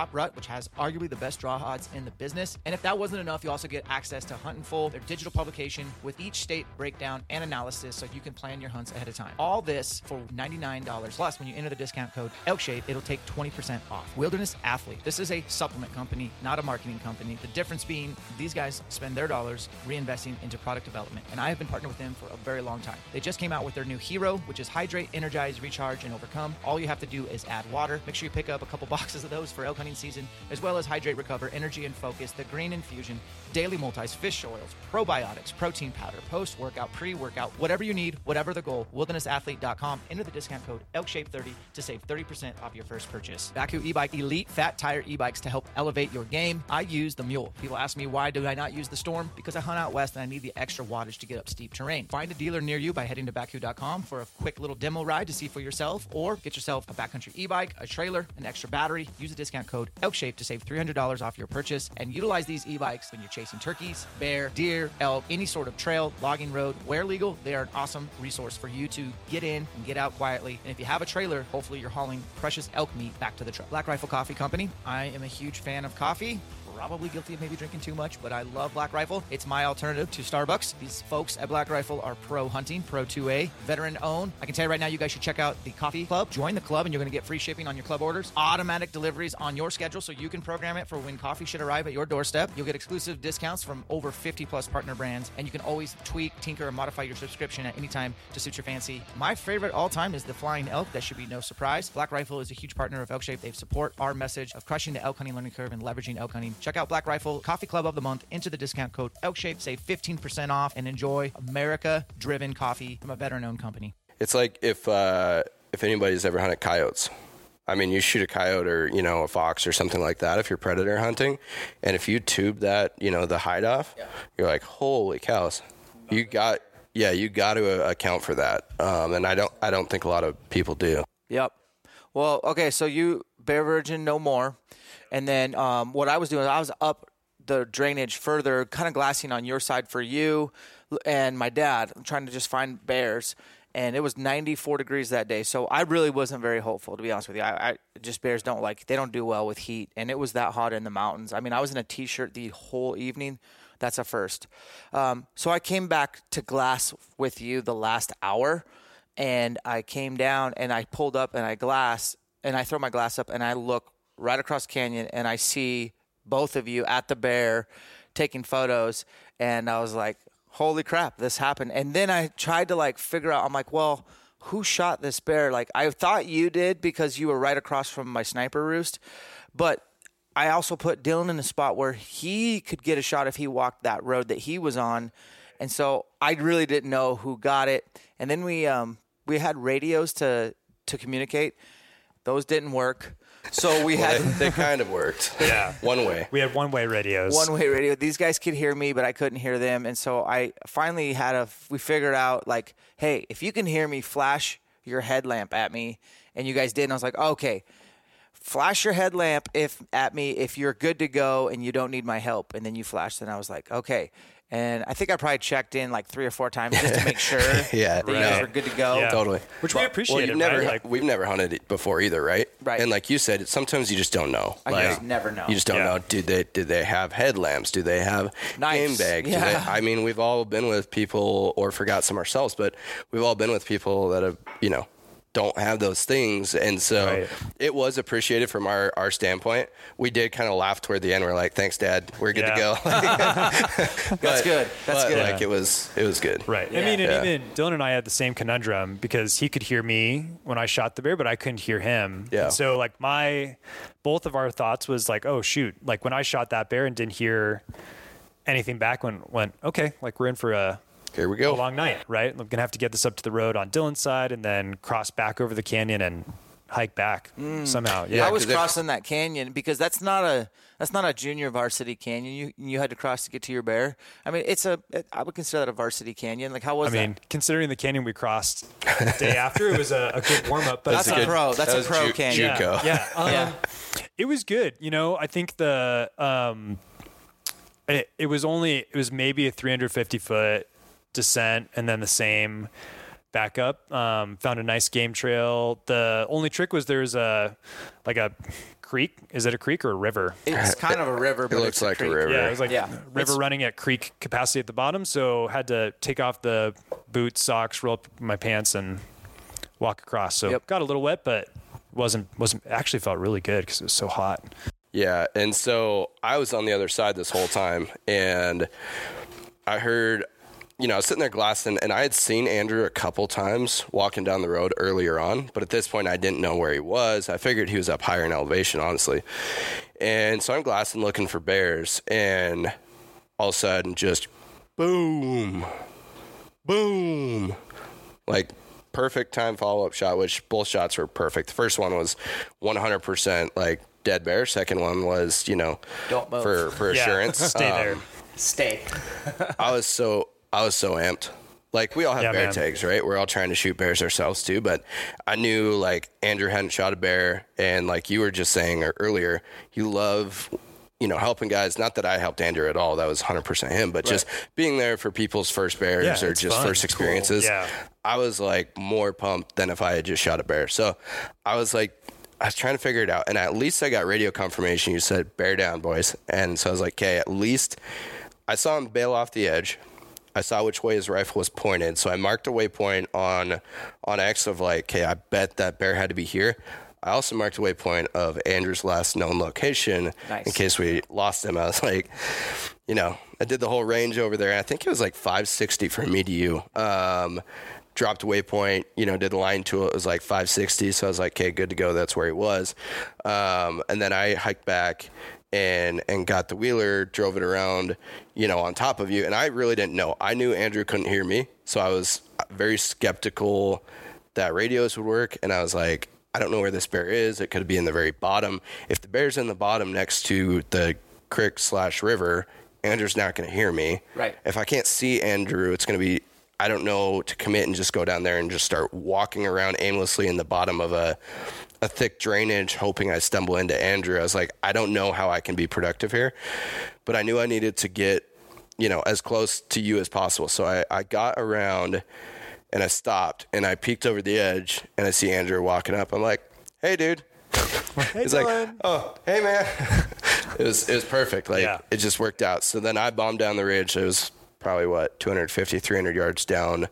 Top Rut, which has arguably the best draw odds in the business. And if that wasn't enough, you also get access to Huntin' Full, their digital publication with each state breakdown and analysis so you can plan your hunts ahead of time. All this for ninety-nine dollars. Plus, when you enter the discount code ELKSHAPE, it'll take twenty percent off. Wilderness Athlete. This is a supplement company, not a marketing company. The difference being these guys spend their dollars reinvesting into product development. And I have been partnered with them for a very long time. They just came out with their new Hero, which is Hydrate, Energize, Recharge, and Overcome. All you have to do is add water. Make sure you pick up a couple boxes of those for elk hunting season, as well as Hydrate, Recover, Energy, and Focus, the Green Infusion, Daily Multis, Fish Oils, Probiotics, Protein Powder, Post-Workout, Pre-Workout, whatever you need, whatever the goal, wilderness athlete dot com. Enter the discount code ELKSHAPE thirty to save thirty percent off your first purchase. Baku e-bike, elite fat tire e-bikes to help elevate your game. I use the Mule. People ask me, why do I not use the Storm? Because I hunt out west and I need the extra wattage to get up steep terrain. Find a dealer near you by heading to baku dot com for a quick little demo ride to see for yourself, or get yourself a backcountry e-bike, a trailer, an extra battery. Use the discount code ELKSHAPE to save three hundred dollars off your purchase, and utilize these e-bikes when you're chasing turkeys, bear, deer, elk, any sort of trail, logging road. Where legal, they are an awesome resource for you to get in and get out quietly. And if you have a trailer, hopefully you're hauling precious elk meat back to the truck. Black Rifle Coffee Company. I am a huge fan of coffee. Probably guilty of maybe drinking too much, but I love Black Rifle. It's my alternative to Starbucks. These folks at Black Rifle are pro hunting, pro two A, veteran owned. I can tell you right now, you guys should check out the coffee club. Join the club and you're going to get free shipping on your club orders, automatic deliveries on your schedule so you can program it for when coffee should arrive at your doorstep. You'll get exclusive discounts from over fifty plus partner brands, and you can always tweak, tinker, or modify your subscription at any time to suit your fancy. My favorite all time is the Flying Elk. That should be no surprise. Black Rifle is a huge partner of ElkShape. They support our message of crushing the elk hunting learning curve and leveraging elk hunting. Check out Black Rifle Coffee Club of the Month. Enter the discount code ELKSHAPE, save fifteen percent off, and enjoy America-driven coffee from a veteran-owned company. It's like if uh, if anybody's ever hunted coyotes. I mean, you shoot a coyote or, you know, a fox or something like that if you're predator hunting, and if you tube that, you know, the hide off, yeah. You're like, holy cows. You got, yeah, you got to account for that. Um, and I don't, I don't think a lot of people do. Yep. Well, okay, so you Bear Virgin no more. And then um, what I was doing, I was up the drainage further, kind of glassing on your side for you and my dad. I'm trying to just find bears. And it was ninety-four degrees that day. So I really wasn't very hopeful, to be honest with you. I, I just bears don't like, they don't do well with heat. And it was that hot in the mountains. I mean, I was in a T-shirt the whole evening. That's a first. Um, so I came back to glass with you the last hour. And I came down and I pulled up and I glass and I throw my glass up and I look right across the canyon and I see both of you at the bear taking photos. And I was like, holy crap, this happened. And then I tried to like figure out, I'm like, well, who shot this bear? Like I thought you did because you were right across from my sniper roost. But I also put Dylan in a spot where he could get a shot if he walked that road that he was on. And so I really didn't know who got it. And then we um, we had radios to to communicate. Those didn't work. So we well, had they, they kind of worked. Yeah. One way. We had one-way radios. One-way radio. These guys could hear me, but I couldn't hear them. And so I finally had a we figured out like, hey, if you can hear me, flash your headlamp at me. And you guys did. And I was like, okay, flash your headlamp if at me if you're good to go and you don't need my help. And then you flashed, and I was like, okay. And I think I probably checked in like three or four times just to make sure yeah, that you right. guys were good to go. Yeah. Totally. Which we appreciate. Well, you've never, right? Like, we've never hunted it before either, right? Right. And like you said, sometimes you just don't know. I like, just never know. You just don't Yeah. know. Did they did they have headlamps? Do they have Knives. game bags? Do Yeah. they, I mean, we've all been with people, or forgot some ourselves, but we've all been with people that have, you know, don't have those things. And so Right. it was appreciated from our, our standpoint. We did kind of laugh toward the end. We're like, thanks, Dad. We're good Yeah. to go. That's But- good. That's but, good. Like it was, it was good. Right. Yeah. I mean, and Yeah. even Dylan and I had the same conundrum because he could hear me when I shot the bear, but I couldn't hear him. Yeah. And so like my, both of our thoughts was like, oh shoot, like when I shot that bear and didn't hear anything back, when went, okay, like we're in for a, Here we a go. long night, right? I'm going to have to get this up to the road on Dylan's side and then cross back over the canyon and hike back somehow. Yeah. Yeah, I was 'cause if- crossing that canyon because that's not a that's not a junior varsity canyon. You you had to cross to get to your bear. I mean, it's a it, I would consider that a varsity canyon. Like how was I mean, that? considering the canyon we crossed the day after, it was a, a good warm up. But That's a a good- pro. That's that a was pro ju- canyon. JUCO. Yeah, um, Yeah. it was good. You know, I think the um, it, it was only it was maybe a three hundred fifty foot descent, and then the same back up. Um, found a nice game trail. The only trick was there's a like a creek. Is it a creek or a river? It's kind of a river, but It looks it's like a creek. river. Yeah, it was like Yeah. river It's- running at creek capacity at the bottom. So had to take off the boots, socks, roll up my pants, and walk across. So Yep. got a little wet, but wasn't wasn't actually felt really good because it was so hot. Yeah, and so I was on the other side this whole time, and I heard, you know, I was sitting there glassing, and I had seen Andrew a couple times walking down the road earlier on, but at this point I didn't know where he was. I figured he was up higher in elevation, honestly. And so I'm glassing looking for bears, and all of a sudden just boom, boom, like perfect time follow-up shot, which both shots were perfect. The first one was one hundred percent like dead bear. Second one was, you know, Don't move. for, for Yeah, assurance. stay Um, there. Stay. I was so I was so amped. Like, we all have Yeah, bear man. tags, right? We're all trying to shoot bears ourselves too. But I knew, like, Andrew hadn't shot a bear, and like you were just saying earlier, you love, you know, helping guys. Not that I helped Andrew at all; that was one hundred percent him. But just being there for people's first bears Yeah, or it's just fun. first It's cool. experiences. Yeah. I was like more pumped than if I had just shot a bear. So I was like, I was trying to figure it out, and at least I got radio confirmation. You said bear down, boys, and so I was like, okay, at least I saw him bail off the edge. I saw which way his rifle was pointed, so I marked a waypoint on on X of like, okay, I bet that bear had to be here. I also marked a waypoint of Andrew's last known location Nice. in case we lost him. I was like, you know, I did the whole range over there. I think it was like five sixty from me to you. Um, dropped a waypoint, you know, did the line to it. It was like five sixty, so I was like, okay, good to go. That's where he was. Um, and then I hiked back and and got the wheeler, drove it around, you know, on top of you. And I really didn't know. I knew Andrew couldn't hear me, so I was very skeptical that radios would work. And I was like, I don't know where this bear is. It could be in the very bottom. If the bear's in the bottom next to the creek slash river, Andrew's not going to hear me. Right. If I can't see Andrew, it's going to be, I don't know, to commit and just go down there and just start walking around aimlessly in the bottom of a a thick drainage, hoping I stumble into Andrew. I was like, I don't know how I can be productive here, but I knew I needed to get, you know, as close to you as possible. So I, I got around and I stopped and I peeked over the edge and I see Andrew walking up. I'm like, hey, dude. He's like, oh, hey, man. it was it was perfect. Like, Yeah. it just worked out. So then I bombed down the ridge. It was probably, what, two fifty, three hundred yards down.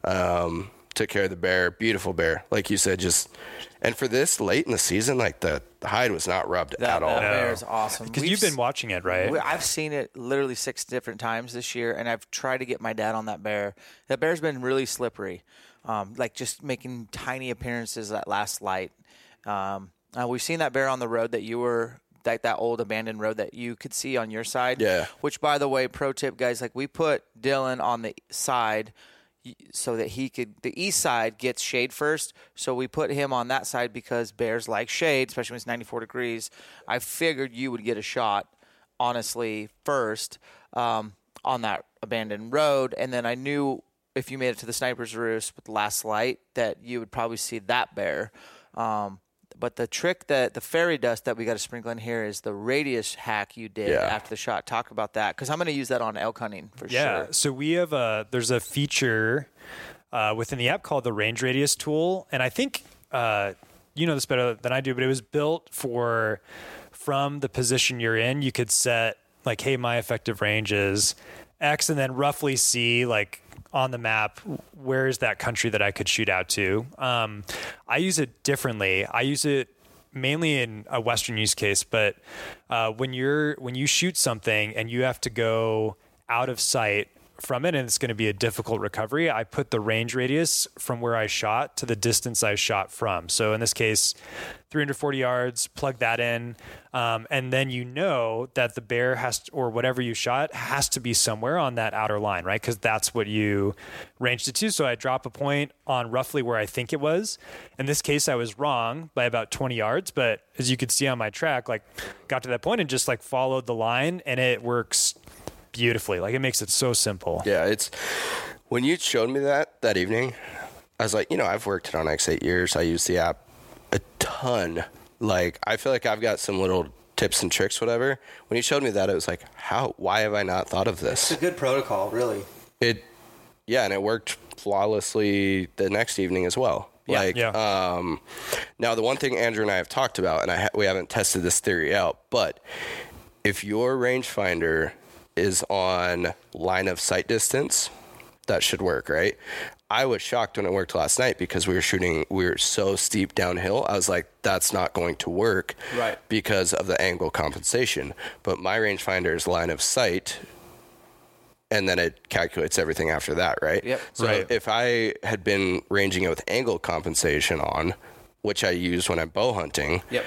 Um, took care of the bear. Beautiful bear. Like you said, just... And for this late in the season, like, the, the hide was not rubbed That, at all. that No. bear is awesome. Because We've you've been s- watching it, right? we- I've seen it literally six different times this year, and I've tried to get my dad on that bear. That bear's been really slippery, um, like just making tiny appearances at last light. Um, uh, we've seen that bear on the road that you were, like that old abandoned road that you could see on your side. Yeah. Which, by the way, pro tip, guys, like we put Dylan on the side y- so that he could, the east side gets shade first. So we put him on that side because bears like shade, especially when it's ninety-four degrees. I figured you would get a shot, honestly, first um, on that abandoned road. And then I knew if you made it to the sniper's roost with last light that you would probably see that bear. Um, but the trick that the fairy dust that we got to sprinkle in here is the radius hack you did Yeah. after the shot. Talk about that because I'm going to use that on elk hunting for Yeah. sure. So we have a there's a feature uh, within the app called the range radius tool, and I think uh, you know this better than I do, but it was built for from the position you're in. You could set like, hey, my effective range is X, and then roughly see like on the map where is that country that I could shoot out to. Um, I use it differently. I use it mainly in a Western use case, but uh, when you're when you shoot something and you have to go out of sight from it and it's going to be a difficult recovery, I put the range radius from where I shot to the distance I shot from. So in this case, three hundred forty yards, plug that in. Um, and then you know that the bear has to, or whatever you shot has to be somewhere on that outer line, right? Because that's what you ranged it to. So I drop a point on roughly where I think it was. In this case, I was wrong by about twenty yards, but as you could see on my track, like got to that point and just like followed the line, and it works beautifully. Like it makes it so simple. Yeah, it's when you showed me that that evening, I was like, you know, I've worked it on X eight years. I use the app a ton. Like, I feel like I've got some little tips and tricks, whatever. When you showed me that, it was like, how? Why have I not thought of this? It's a good protocol, really. It, yeah, and it worked flawlessly the next evening as well. Yeah. Like, Yeah. um, now the one thing Andrew and I have talked about, and I ha- we haven't tested this theory out, but if your rangefinder is on line of sight distance, that should work, right? I was shocked when it worked last night because we were shooting, we were so steep downhill. I was like, that's not going to work, right, because of the angle compensation. But my rangefinder is line of sight, and then it calculates everything after that, right? Yep. So Right. if I had been ranging it with angle compensation on, which I use when I'm bow hunting, yep,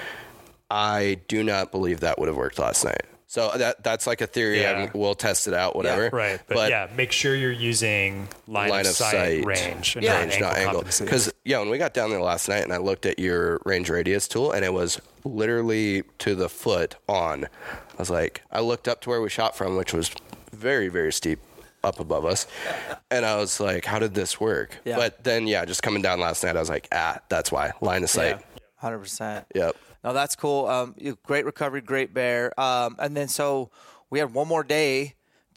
I do not believe that would have worked last night. So that that's like a theory. Yeah. I mean, we'll test it out, whatever. Yeah. Right. But, yeah, make sure you're using line, line of, of sight, sight range, and Yeah. not range, angle not angle. compensation. Because yeah, when we got down there last night and I looked at your range radius tool and it was literally to the foot on, I was like, I looked up to where we shot from, which was very, very steep up above us, and I was like, how did this work? Yeah. But then yeah, just coming down last night, I was like, ah, that's why, line of sight. one hundred percent. Yep. No, that's cool. Um, you- great recovery, great bear. Um, and then so we had one more day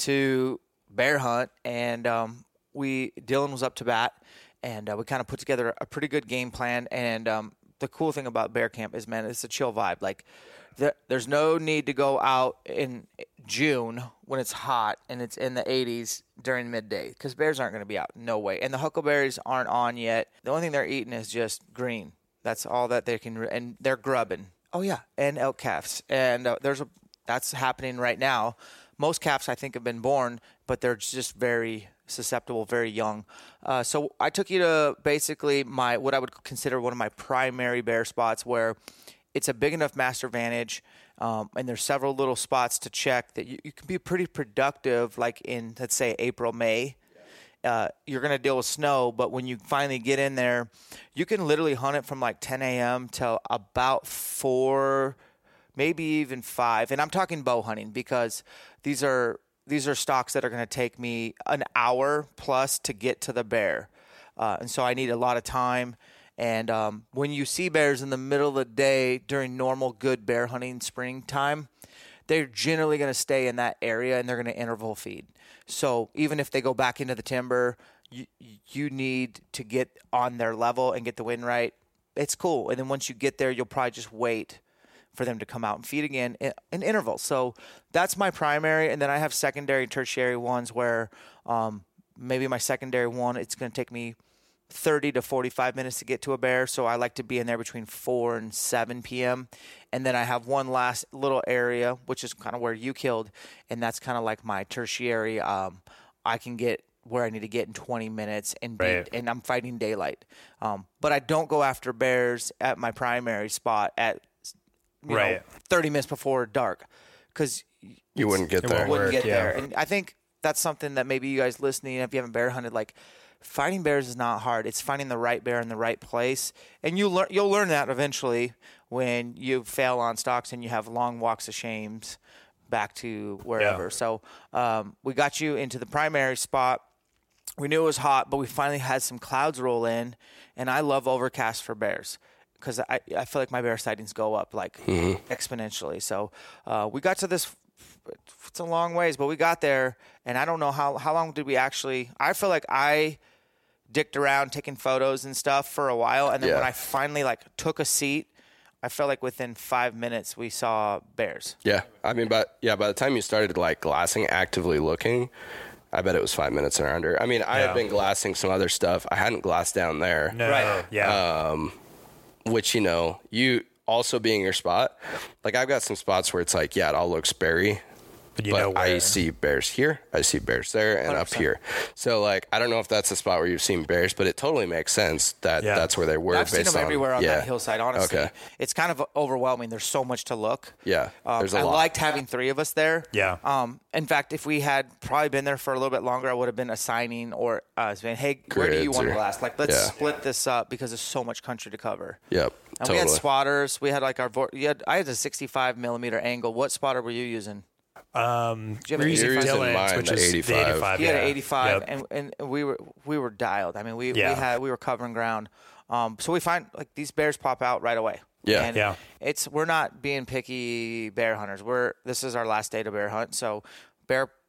to bear hunt, and um, we Dylan was up to bat, and uh, we kind of put together a pretty good game plan. And um, the cool thing about bear camp is, man, it's a chill vibe. Like, there, there's no need to go out in June when it's hot and it's in the eighties during midday, because bears aren't going to be out. No way. And the huckleberries aren't on yet. The only thing they're eating is just green. That's all that they can, and they're grubbing. Oh yeah, and elk calves, and uh, there's a that's happening right now. Most calves, I think, have been born, but they're just very susceptible, very young. Uh, so I took you to basically my what I would consider one of my primary bear spots, where it's a big enough master vantage, um, and there's several little spots to check that you, you can be pretty productive, like in, let's say, April, May. Uh, you're going to deal with snow, but when you finally get in there, you can literally hunt it from like ten a.m. till about four, maybe even five. And I'm talking bow hunting, because these are these are stalks that are going to take me an hour plus to get to the bear. Uh, and so I need a lot of time. And um, when you see bears in the middle of the day during normal good bear hunting springtime, they're generally going to stay in that area, and they're going to interval feed. So even if they go back into the timber, you you need to get on their level and get the wind right. It's cool. And then once you get there, you'll probably just wait for them to come out and feed again in, in intervals. So that's my primary. And then I have secondary, tertiary ones where um, maybe my secondary one, it's going to take me thirty to forty-five minutes to get to a bear. So I like to be in there between four and seven p.m. And then I have one last little area, which is kind of where you killed. And that's kind of like my tertiary. Um, I can get where I need to get in twenty minutes, and be, Right. and I'm fighting daylight. Um, but I don't go after bears at my primary spot at you Right. know, thirty minutes before dark, because You wouldn't get It there. won't wouldn't work, get yeah. there. And I think that's something that maybe you guys listening, if you haven't bear hunted, like, fighting bears is not hard. It's finding the right bear in the right place, and you learn you'll learn that eventually when you fail on stalks and you have long walks of shames back to wherever. Yeah. So um, we got you into the primary spot. We knew it was hot, but we finally had some clouds roll in, and I love overcast for bears, because I, I feel like my bear sightings go up like exponentially. So uh, we got to this. It's a long ways, but we got there, and I don't know how how long did we actually. I feel like I dicked around taking photos and stuff for a while, and then Yeah. when I finally like took a seat, I felt like within five minutes we saw bears. Yeah, I mean, but yeah, by the time you started like glassing, actively looking, I bet it was five minutes or under. I mean, I Yeah. had been glassing some other stuff. I hadn't glassed down there, No. Right. Yeah. which, you know, you also being your spot. Like, I've got some spots where it's like, yeah, it all looks berry. but you But know where. I see bears here, I see bears there, and one hundred up percent. here. So, like, I don't know if that's a spot where you've seen bears, but it totally makes sense that Yeah. that's where they were. I've seen based them on- everywhere on yeah. that hillside, honestly. Okay. It's kind of overwhelming. There's so much to look. Yeah, Um, there's a I lot. liked having three of us there. Yeah. Um, in fact, if we had probably been there for a little bit longer, I would have been assigning or uh, saying, hey, where do you Grids want to or- blast? Like, let's yeah. split this up because there's so much country to cover. Yep, And totally. we had spotters. We had like our, vor- you had, I had a sixty-five millimeter angle. What spotter were you using? Um, Do you have we're an using You're using Dylan's, mine, which the is eighty-five. the eighty-five. He had yeah. an eighty-five, Yep. and, and we were we were dialed. I mean, we, Yeah. we had we were covering ground. Um, so we find like these bears pop out right away. Yeah. and Yeah. It's we're not being picky bear hunters. We're this is our last day to bear hunt, so bear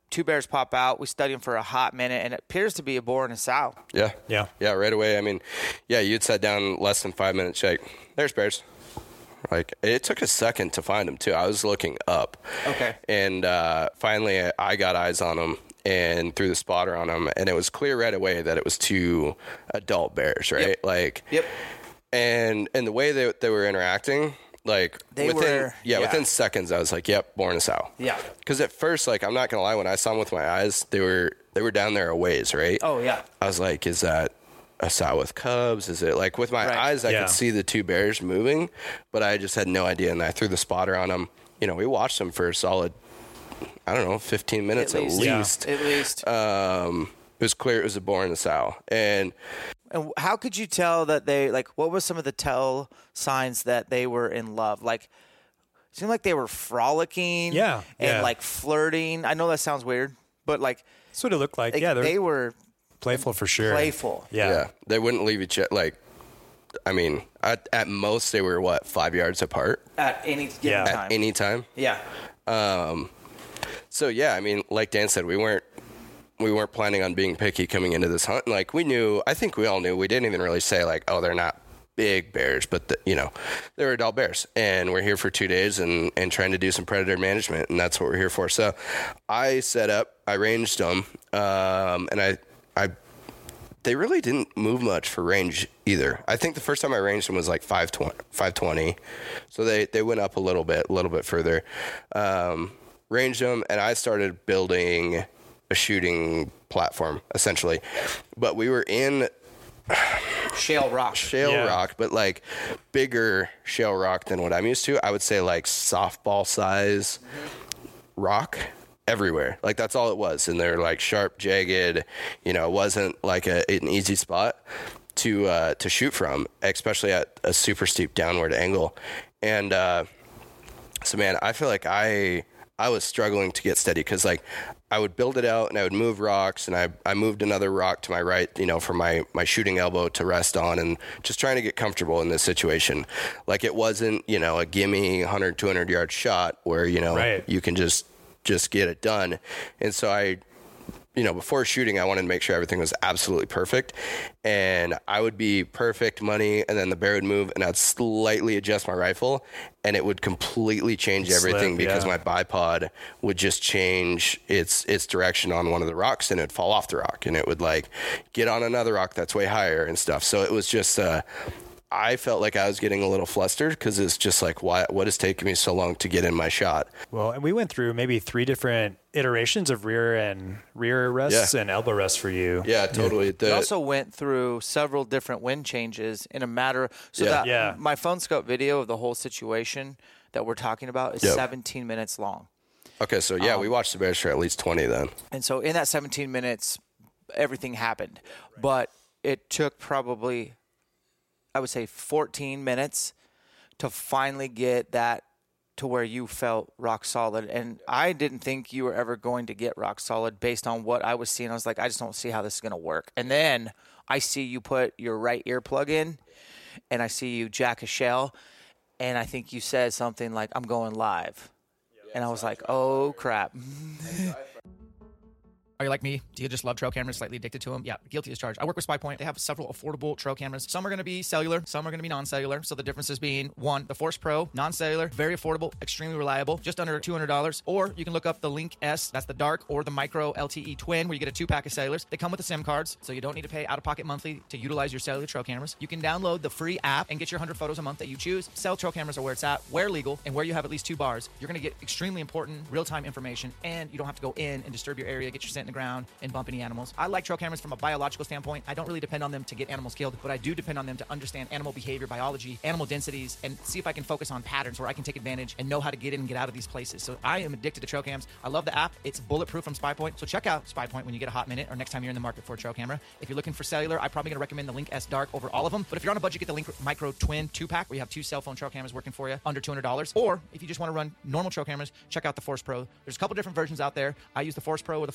two bears pop out. We study them for a hot minute, and it appears to be a boar and a sow. Yeah. Yeah. Yeah, right away. I mean, yeah, you'd sat down less than five minutes, like, there's bears. Like, it took a second to find them, too. I was looking up. Okay. And uh, finally, I got eyes on them and threw the spotter on them, and it was clear right away that it was two adult bears, right? Yep. Like, Yep. And and the way they, they were interacting, like, They within, were- yeah, yeah. within seconds, I was like, yep, born a sow. Yeah. Because at first, like, I'm not going to lie, when I saw them with my eyes, they were they were down there a ways, right? Oh, yeah. I was like, is that a sow with cubs? Is it like with my Right. eyes, I Yeah. could see the two bears moving, but I just had no idea. And I threw the spotter on them. You know, we watched them for a solid, I don't know, fifteen minutes at At least. least. At least. Um, it was clear it was a boar and a sow. And And how could you tell that they, like, what were some of the tell signs that they were in love? Like, it seemed like they were frolicking. Yeah, And, yeah. like, flirting. I know that sounds weird, but, like, That's what it looked like. like, yeah, they're they were playful for sure. playful. Yeah. yeah, they wouldn't leave each other. Like, I mean, at, at most, they were, what, five yards apart At any given Yeah. at time. any time? yeah. Um, so yeah, I mean, like Dan said, we weren't we weren't planning on being picky coming into this hunt. Like we knew, I think we all knew. We didn't even really say like, oh, they're not big bears, but the, you know, they're adult bears, and we're here for two days and and trying to do some predator management, and that's what we're here for. So I set up, I ranged them, um, and I I. They really didn't move much for range either. I think the first time I ranged them was like five twenty. So they, they went up a little bit, a little bit further. Um, ranged them, and I started building a shooting platform, essentially. But we were in Shale rock. shale Yeah. rock, but like bigger shale rock than what I'm used to. I would say like softball size rock everywhere. Like that's all it was. And they're like sharp, jagged, you know, it wasn't like a, an easy spot to, uh, to shoot from, especially at a super steep downward angle. And, uh, so man, I feel like I, I was struggling to get steady because like I would build it out and I would move rocks and I, I moved another rock to my right, you know, for my, my shooting elbow to rest on and just trying to get comfortable in this situation. Like it wasn't, you know, a gimme one hundred, two hundred yard shot where, you know, Right. you can just, just get it done. And so I, you know, before shooting, I wanted to make sure everything was absolutely perfect. And I would be perfect money, and then the bear would move, and I'd slightly adjust my rifle, and it would completely change everything Slip, because yeah. my bipod would just change its its direction on one of the rocks, and it'd fall off the rock, and it would like get on another rock that's way higher and stuff. So it was just. Uh, I felt like I was getting a little flustered because it's just like, why, what is taking me so long to get in my shot? Well, and we went through maybe three different iterations of rear and rear rests Yeah. and elbow rests for you. Yeah, totally. The- We also went through several different wind changes in a matter of, so Yeah. that Yeah. my phone scope video of the whole situation that we're talking about is Yep. seventeen minutes long. okay, so yeah, we watched the bears for at least twenty then. And so in that seventeen minutes, everything happened. But it took probably, I would say, fourteen minutes to finally get that to where you felt rock solid. And I didn't think you were ever going to get rock solid based on what I was seeing. I was like, I just don't see how this is going to work. And then I see you put your right earplug in, and I see you jack a shell, and I think you said something like, I'm going live. And I was like, oh, crap. Are you like me? Do you just love trail cameras, slightly addicted to them? Yeah, guilty as charged. I work with SpyPoint. They have several affordable trail cameras. Some are going to be cellular, some are going to be non-cellular. So the differences being, one, the Force Pro, non-cellular, very affordable, extremely reliable, just under two hundred dollars. Or you can look up the Link S, that's the dark, or the Micro L T E Twin, where you get a two-pack of cellulars. They come with the SIM cards, so you don't need to pay out-of-pocket monthly to utilize your cellular trail cameras. You can download the free app and get your one hundred photos a month that you choose. Cell trail cameras are where it's at, where legal, and where you have at least two bars. You're going to get extremely important real-time information, and you don't have to go in and disturb your area, get your scent in the ground, and bump any animals. I like trail cameras from a biological standpoint. I don't really depend on them to get animals killed, but I do depend on them to understand animal behavior, biology, animal densities, and see if I can focus on patterns where I can take advantage and know how to get in and get out of these places. So I am addicted to trail cams. I love the app. It's bulletproof from SpyPoint. So check out SpyPoint when you get a hot minute or next time you're in the market for a trail camera. If you're looking for cellular, I'm probably going to recommend the Link S Dark over all of them. But if you're on a budget, get the Link Micro Twin two-pack where you have two cell phone trail cameras working for you under two hundred dollars. Or if you just want to run normal trail cameras, check out the Force Pro. There's a couple different versions out there. I use the Force Pro or the Force twenty.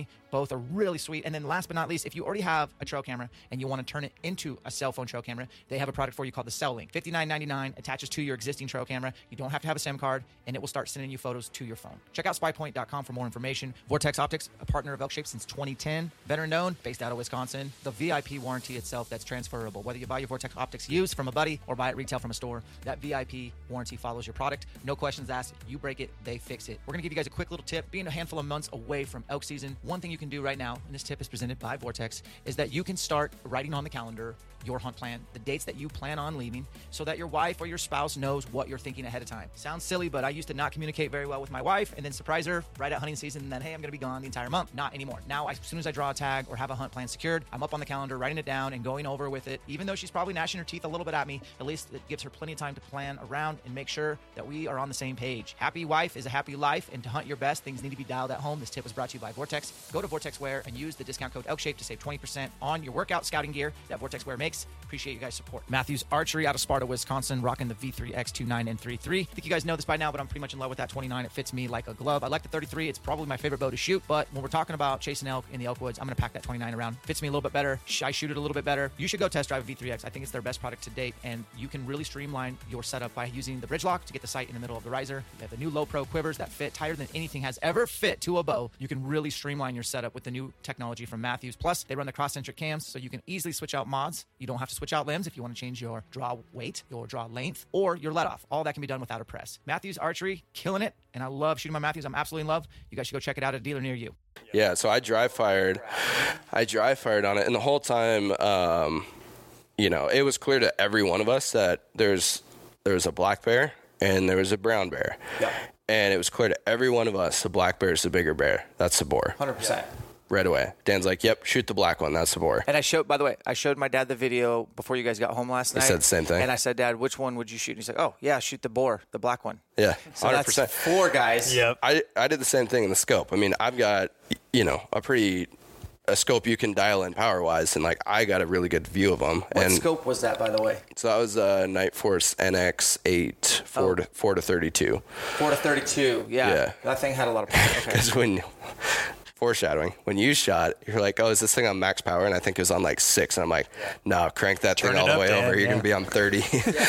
me. Both are really sweet. And then last but not least, if you already have a trail camera and you want to turn it into a cell phone trail camera, they have a product for you called the Cell Link. fifty-nine ninety-nine attaches to your existing trail camera. You don't have to have a SIM card, and it will start sending you photos to your phone. Check out spy point dot com for more information. Vortex Optics, a partner of Elk-Shape since twenty ten, veteran known, based out of Wisconsin. The V I P warranty itself that's transferable. Whether you buy your Vortex Optics used from a buddy or buy it retail from a store, that V I P warranty follows your product. No questions asked. You break it, they fix it. We're going to give you guys a quick little tip. Being a handful of months away from elk season, one thing you can do right now, and this tip is presented by Vortex, is that you can start writing on the calendar your hunt plan, the dates that you plan on leaving, so that your wife or your spouse knows what you're thinking ahead of time. Sounds silly, but I used to not communicate very well with my wife and then surprise her right at hunting season and then, hey, I'm going to be gone the entire month. Not anymore. Now, as soon as I draw a tag or have a hunt plan secured, I'm up on the calendar, writing it down and going over with it. Even though she's probably gnashing her teeth a little bit at me, at least it gives her plenty of time to plan around and make sure that we are on the same page. Happy wife is a happy life, and to hunt your best, things need to be dialed at home. This tip was brought to you by Vortex. Go to Vortex Wear and use the discount code ELKSHAPE to save twenty percent on your workout scouting gear that Vortex Wear makes. Appreciate you guys' support. Matthews Archery out of Sparta, Wisconsin, rocking the V three X twenty-nine and thirty-three. I think you guys know this by now, but I'm pretty much in love with that twenty-nine. It fits me like a glove. I like the thirty-three. It's probably my favorite bow to shoot, but when we're talking about chasing elk in the elk woods, I'm going to pack that twenty-nine around. Fits me a little bit better. I shoot it a little bit better. You should go test drive a V three X. I think it's their best product to date, and you can really streamline your setup by using the bridge lock to get the sight in the middle of the riser. They have the new Low Pro quivers that fit tighter than anything has ever fit to a bow. You can really streamline your setup with the new technology from Matthews. Plus, they run the cross-centric cams, so you can easily switch out mods. You don't have to switch out limbs if you want to change your draw weight, your draw length, or your let off. All that can be done without a press. Matthews Archery, killing it, and I love shooting my Matthews. I'm absolutely in love. You guys should go check it out at a dealer near you. Yeah, so I dry fired. I dry fired on it, and the whole time, um, you know, it was clear to every one of us that there's there was a black bear and there was a brown bear. Yeah. And it was clear to every one of us the black bear is the bigger bear. That's the boar. one hundred percent. Right away. Dan's like, yep, shoot the black one. That's the boar. And I showed, by the way, I showed my dad the video before you guys got home last night. I said the same thing. And I said, Dad, which one would you shoot? And he's like, oh, yeah, shoot the boar, the black one. Yeah, So one hundred percent. that's four guys. Yep. I, I did the same thing in the scope. I mean, I've got, you know, a pretty, a scope you can dial in power-wise, and, like, I got a really good view of them. What and scope was that, by the way? So that was a Night Force N X eight, four, Oh. to, four to thirty-two. four to thirty-two. Yeah. Yeah. That thing had a lot of power. Okay. Because when, foreshadowing, when you shot, you're like, oh, is this thing on max power? And I think it was on like six. And I'm like, no, crank that Turn thing it all the up, way Dan, over. You're yeah. going to be on thirty.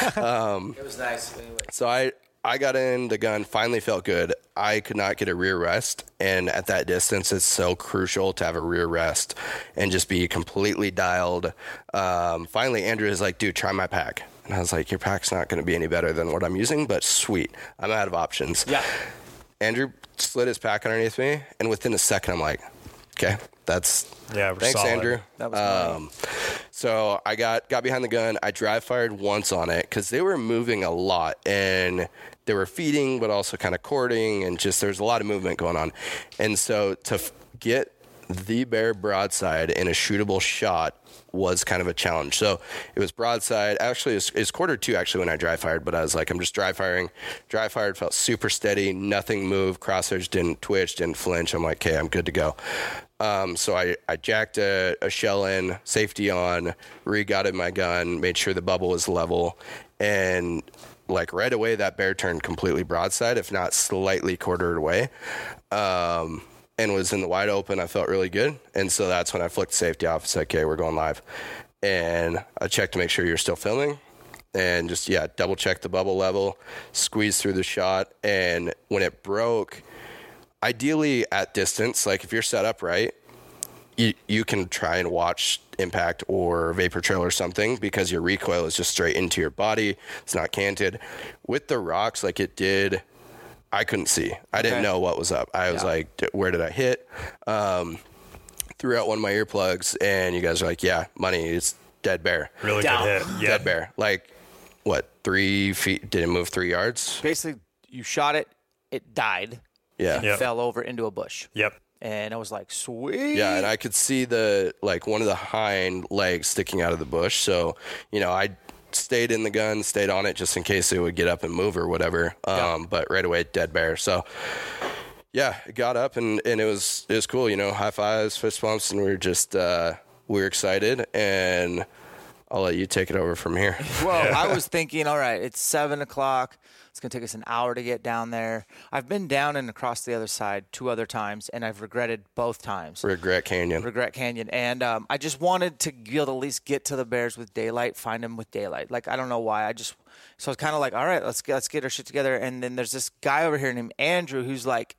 It was nice. Anyway. So I, I got in the gun, finally felt good. I could not get a rear rest. And at that distance, it's so crucial to have a rear rest and just be completely dialed. Um, finally, Andrew is like, dude, try my pack. And I was like, your pack's not going to be any better than what I'm using, but sweet. I'm out of options. Yeah. Andrew slid his pack underneath me, and within a second, I'm like, okay, that's Yeah, we're thanks, solid. Andrew. That was Um, so I got got behind the gun. I dry fired once on it because they were moving a lot, and they were feeding, but also kind of courting, and just there's a lot of movement going on. And so to f- get the bear broadside in a shootable shot was kind of a challenge. So it was broadside. Actually, it's it quarter two actually when I dry fired, but I was like, I'm just dry firing. Dry fired, felt super steady. Nothing moved. Crosshairs didn't twitch, didn't flinch. I'm like, okay, I'm good to go. Um, so I, I jacked a, a shell in, safety on, re-gutted my gun, made sure the bubble was level, and like right away that bear turned completely broadside, if not slightly quartered away. Um, and was in the wide open. I felt really good. And so that's when I flicked safety off and said, okay, we're going live. And I checked to make sure you're still filming. And just, yeah, double check the bubble level, squeeze through the shot. And when it broke, ideally at distance, like if you're set up right, you, you can try and watch impact or vapor trail or something because your recoil is just straight into your body. It's not canted. With the rocks, like it did, I couldn't see. I didn't Okay. know what was up. I was Yeah. like, D- where did I hit? Um, threw out one of my earplugs, and you guys are like, yeah, money, it's dead bear. Really Down. good hit. Yeah. Dead bear. Like, what, three feet? Did it move three yards? Basically, you shot it, it died, Yeah. Yep. fell over into a bush. Yep. And I was like, sweet. Yeah, and I could see the, like, one of the hind legs sticking out of the bush. So, you know, I stayed in the gun, stayed on it just in case it would get up and move or whatever. Um, Yeah. But right away, dead bear. So, yeah, it got up, and, and it was it was cool, you know, high fives, fist bumps, and we were just, uh, we were excited. And I'll let you take it over from here. Well, I was thinking, all right, it's seven o'clock. It's going to take us an hour to get down there. I've been down and across the other side two other times, and I've regretted both times. Regret Canyon. Regret Canyon. And um, I just wanted to be able to at least get to the bears with daylight, find them with daylight. Like, I don't know why. I just – so I was kind of like, all right, let's get, let's get our shit together. And then there's this guy over here named Andrew who's like,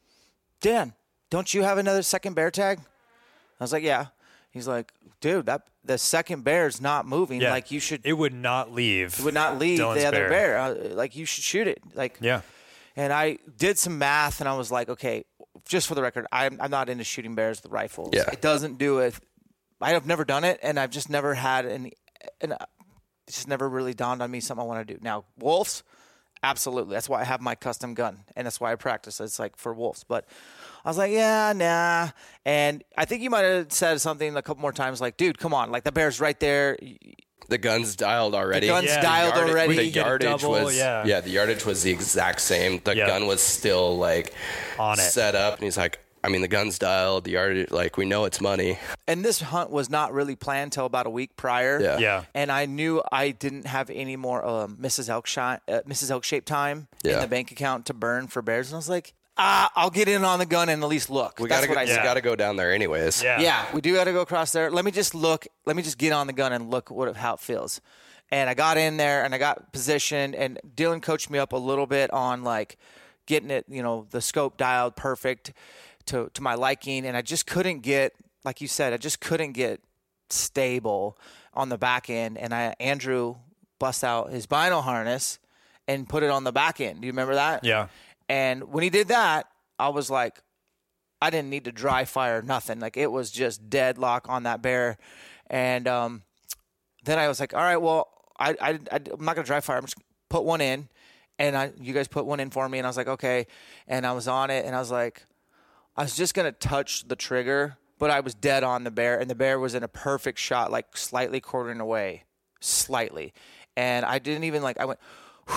Dan, don't you have another second bear tag? I was like, yeah. He's like, dude, that the second bear's not moving. Yeah. Like, you should – It would not leave. It would not leave Dylan's the other bear. bear. Uh, like, you should shoot it. Like, Yeah. And I did some math, and I was like, okay, just for the record, I'm, I'm not into shooting bears with rifles. Yeah. It doesn't do it. I have never done it, and I've just never had any – and it's just never really dawned on me something I want to do. Now, wolves, absolutely. That's why I have my custom gun, and that's why I practice. It's like for wolves. But I was like, yeah, nah. And I think you might have said something a couple more times like, dude, come on. Like, the bear's right there. The gun's dialed already. The gun's Yeah. dialed Yardage- already. The You get a yardage double, was yeah. yeah. The yardage was the exact same. The Yeah. gun was still like On it. set up, and he's like, I mean, the gun's dialed. The yardage, like, we know it's money. And this hunt was not really planned till about a week prior. Yeah. Yeah. And I knew I didn't have any more um, Missus Elk shot, uh, Missus Elk shape time in Yeah. the bank account to burn for bears. And I was like, ah, I'll get in on the gun and at least look. We That's gotta what go, I we said. gotta go down there anyways. Yeah. Yeah, we do got to go across there. Let me just look. Let me just get on the gun and look what how it feels. And I got in there and I got positioned, and Dylan coached me up a little bit on like getting it, you know, the scope dialed perfect to to my liking. And I just couldn't get, like you said, I just couldn't get stable on the back end. And I Andrew bust out his vinyl harness and put it on the back end. Do you remember that? Yeah. And when he did that, I was like, I didn't need to dry fire, nothing. Like, it was just deadlock on that bear. And um, then I was like, all right, well, I, I, I, I'm not going to dry fire. I'm just going to put one in. And I, you guys put one in for me. And I was like, okay. And I was on it. And I was like, I was just going to touch the trigger, but I was dead on the bear. And the bear was in a perfect shot, like slightly quartering away, slightly. And I didn't even like, I went,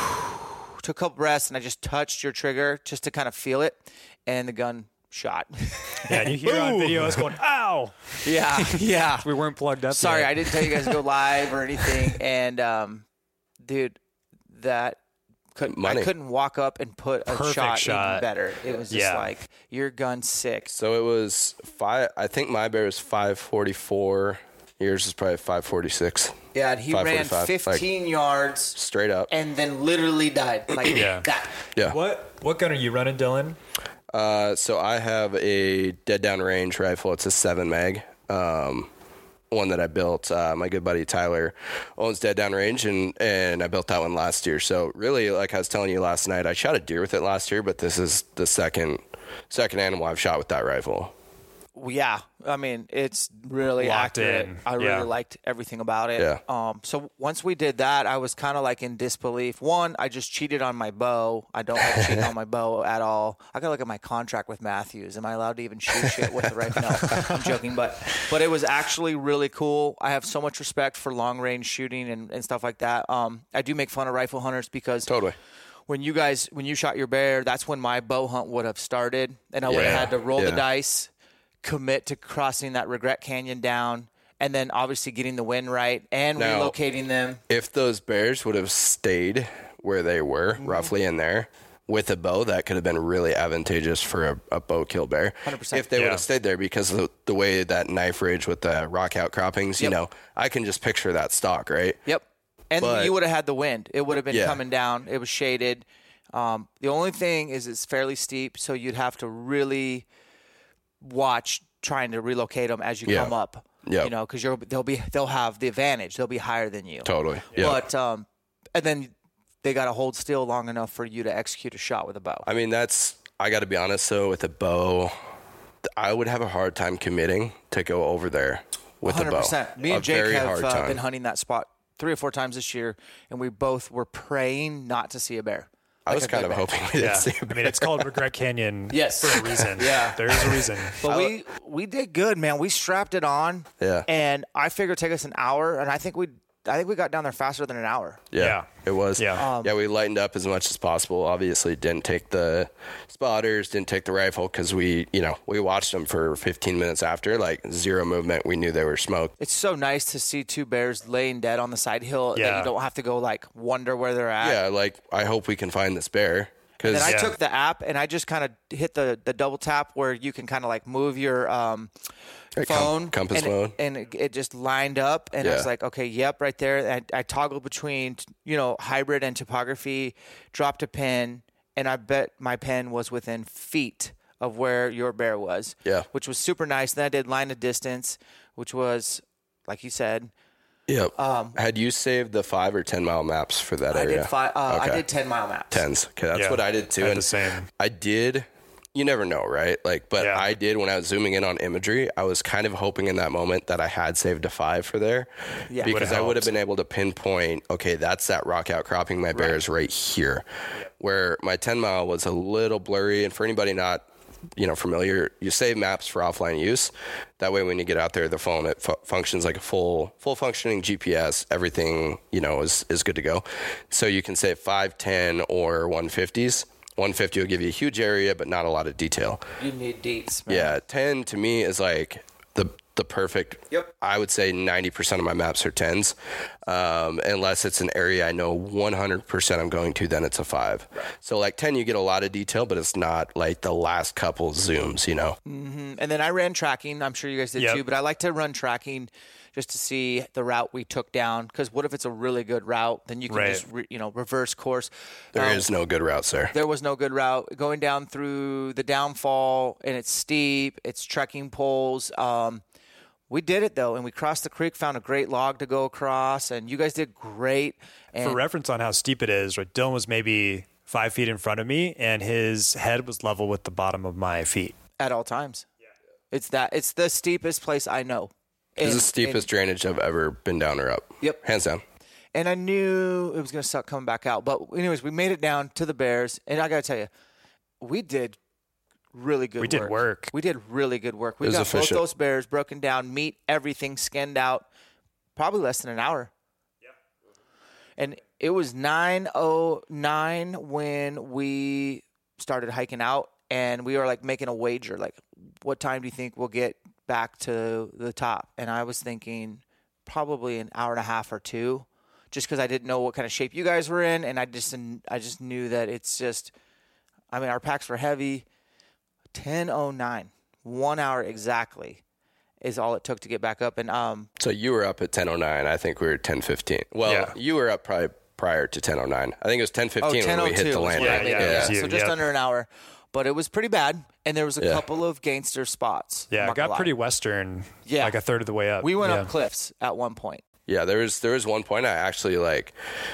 took a couple breaths, and I just touched your trigger just to kind of feel it. And the gun shot. Yeah, and you hear on video us going, ow! Yeah, yeah. We weren't plugged up Sorry, yet. I didn't tell you guys to go live or anything. And, um, dude, that couldn't, Money. I couldn't walk up and put a Perfect shot, shot. even better. It was just Yeah. like, your gun's sick. So it was five. I think my bear was five forty-four. Yours is probably five forty-six. Yeah, and he ran five forty-five, fifteen yards Straight up. and then literally died. Like Yeah. that. Yeah. What what gun are you running, Dylan? Uh, so I have a dead down range rifle. It's a seven mag. Um, one that I built. Uh, my good buddy Tyler owns dead down range, and and I built that one last year. So really, like I was telling you last night, I shot a deer with it last year, but this is the second second animal I've shot with that rifle. Well, yeah, I mean, it's really Locked accurate. in. I really Yeah. liked everything about it. Yeah. Um. So once we did that, I was kind of like in disbelief. One, I just cheated on my bow. I don't like cheating on my bow at all. I gotta look at my contract with Matthews. Am I allowed to even shoot shit with the rifle? No, I'm joking. But but it was actually really cool. I have so much respect for long range shooting and, and stuff like that. Um. I do make fun of rifle hunters because Totally. when you guys when you shot your bear, that's when my bow hunt would have started, and I would have Yeah. had to roll the Yeah. dice, commit to crossing that Regret Canyon down, and then obviously getting the wind right and Now- relocating them. If those bears would have stayed where they were, Mm-hmm. roughly in there, with a bow, that could have been really advantageous for a, a bow kill bear. one hundred percent. If they Yeah. would have stayed there, because of the, the way that knife ridge with the rock outcroppings, you Yep. know, I can just picture that stock, right? Yep. And But- you would have had the wind. It would have been Yeah. coming down. It was shaded. Um, the only thing is it's fairly steep, so you'd have to really watch trying to relocate them as you Yeah. come up. Yep. You know, because you'll they'll be they'll have the advantage. They'll be higher than you. Totally. Yeah. But um, and then they got to hold still long enough for you to execute a shot with a bow. I mean, that's, I got to be honest, though, with a bow, I would have a hard time committing to go over there with a one hundred bow. percent. Me A and Jake very have hard uh, time. been hunting that spot three or four times this year, and we both were praying not to see a bear. I Like was a kind big of bear. hoping we didn't Yeah. see a I bear. mean, it's called Regret Canyon Yes. for a reason. Yeah. There is a reason. But we we did good, man. We strapped it on. Yeah. And I figured it'd take us an hour, and I think we I think we got down there faster than an hour. Yeah, Yeah. it was. Yeah. Um, yeah, we lightened up as much as possible. Obviously, didn't take the spotters, didn't take the rifle because we, you know, we watched them for fifteen minutes after, like zero movement. We knew they were smoked. It's so nice to see two bears laying dead on the side hill that Yeah. you don't have to go like wonder where they're at. Yeah, like I hope we can find this bear. And then I Yeah. took the app and I just kind of hit the, the double tap where you can kind of like move your um, Like com- phone compass and mode. It, and it, it just lined up and I was Yeah. like, okay, yep, right there. And I toggled between you know hybrid and topography, dropped a pin, and I bet my pin was within feet of where your bear was. Yeah. which was super nice. Then I did line of distance, which was like you said. Yep. Um, Had you saved the five or ten mile maps for that I area? did five. Uh, I Okay. did ten mile maps. Tens. Okay, that's Yeah. what I did too. I had and the same. I did. You never know, right? Like, but Yeah. I did when I was zooming in on imagery. I was kind of hoping in that moment that I had saved a five for there, Yeah. because Would've I would have helped. been able to pinpoint. Okay, that's that rock outcropping. My bear is right here, where my ten mile was a little blurry. And for anybody not, you know, familiar, you save maps for offline use. That way, when you get out there, the phone it fu- functions like a full, full functioning G P S. Everything, you know, is is good to go. So you can save five, ten, or one fifties. one fifty will give you a huge area, but not a lot of detail. You need deets. Man. Yeah, ten to me is like the the perfect. Yep. I would say ninety percent of my maps are tens, um, unless it's an area I know one hundred percent I'm going to. Then it's a five. So like ten, you get a lot of detail, but it's not like the last couple zooms. You know. And then I ran tracking. I'm sure you guys did Yep. too, but I like to run tracking just to see the route we took down. Because what if it's a really good route? Then you can Right. just re, you know reverse course. There Um, is no good route, sir. There was no good route going down through the downfall, and it's steep. It's trekking poles. Um, we did it though, and we crossed the creek, found a great log to go across, and you guys did great. And For reference on how steep it is, right? Dylan was maybe five feet in front of me, and his head was level with the bottom of my feet. at all times, it's that it's the steepest place I know. It's And- the steepest drainage I've ever been down or up. Yep. Hands down. And I knew it was going to suck coming back out. But anyways, we made it down to the Bears. And I got to tell you, we did really good We work. did work. We did really good work. We It was got efficient. both those bears broken down, meat, everything skinned out, probably less than an hour. Yeah. And it was nine oh nine when we started hiking out. And we were like making a wager, like, what time do you think we'll get back to the top? And I was thinking probably an hour and a half or two, just because I didn't know what kind of shape you guys were in, and I just I just knew that it's just, I mean, our packs were heavy. ten oh nine, one hour exactly, is all it took to get back up. And um, So you were up at ten oh nine. I think we were at ten fifteen. Well, Yeah. you were up probably prior to ten oh nine. I think it was ten oh, fifteen ten when oh we hit two the was landing. when I Yeah, made yeah, it. it was Yeah, you, so just yep. under an hour, but it was pretty bad. And there was a Yeah. couple of gangster spots. Yeah, I'm it not gonna got lie. pretty western. Yeah. like a third of the way up. We went yeah. up cliffs at one point. Yeah, there was there was one point I actually like.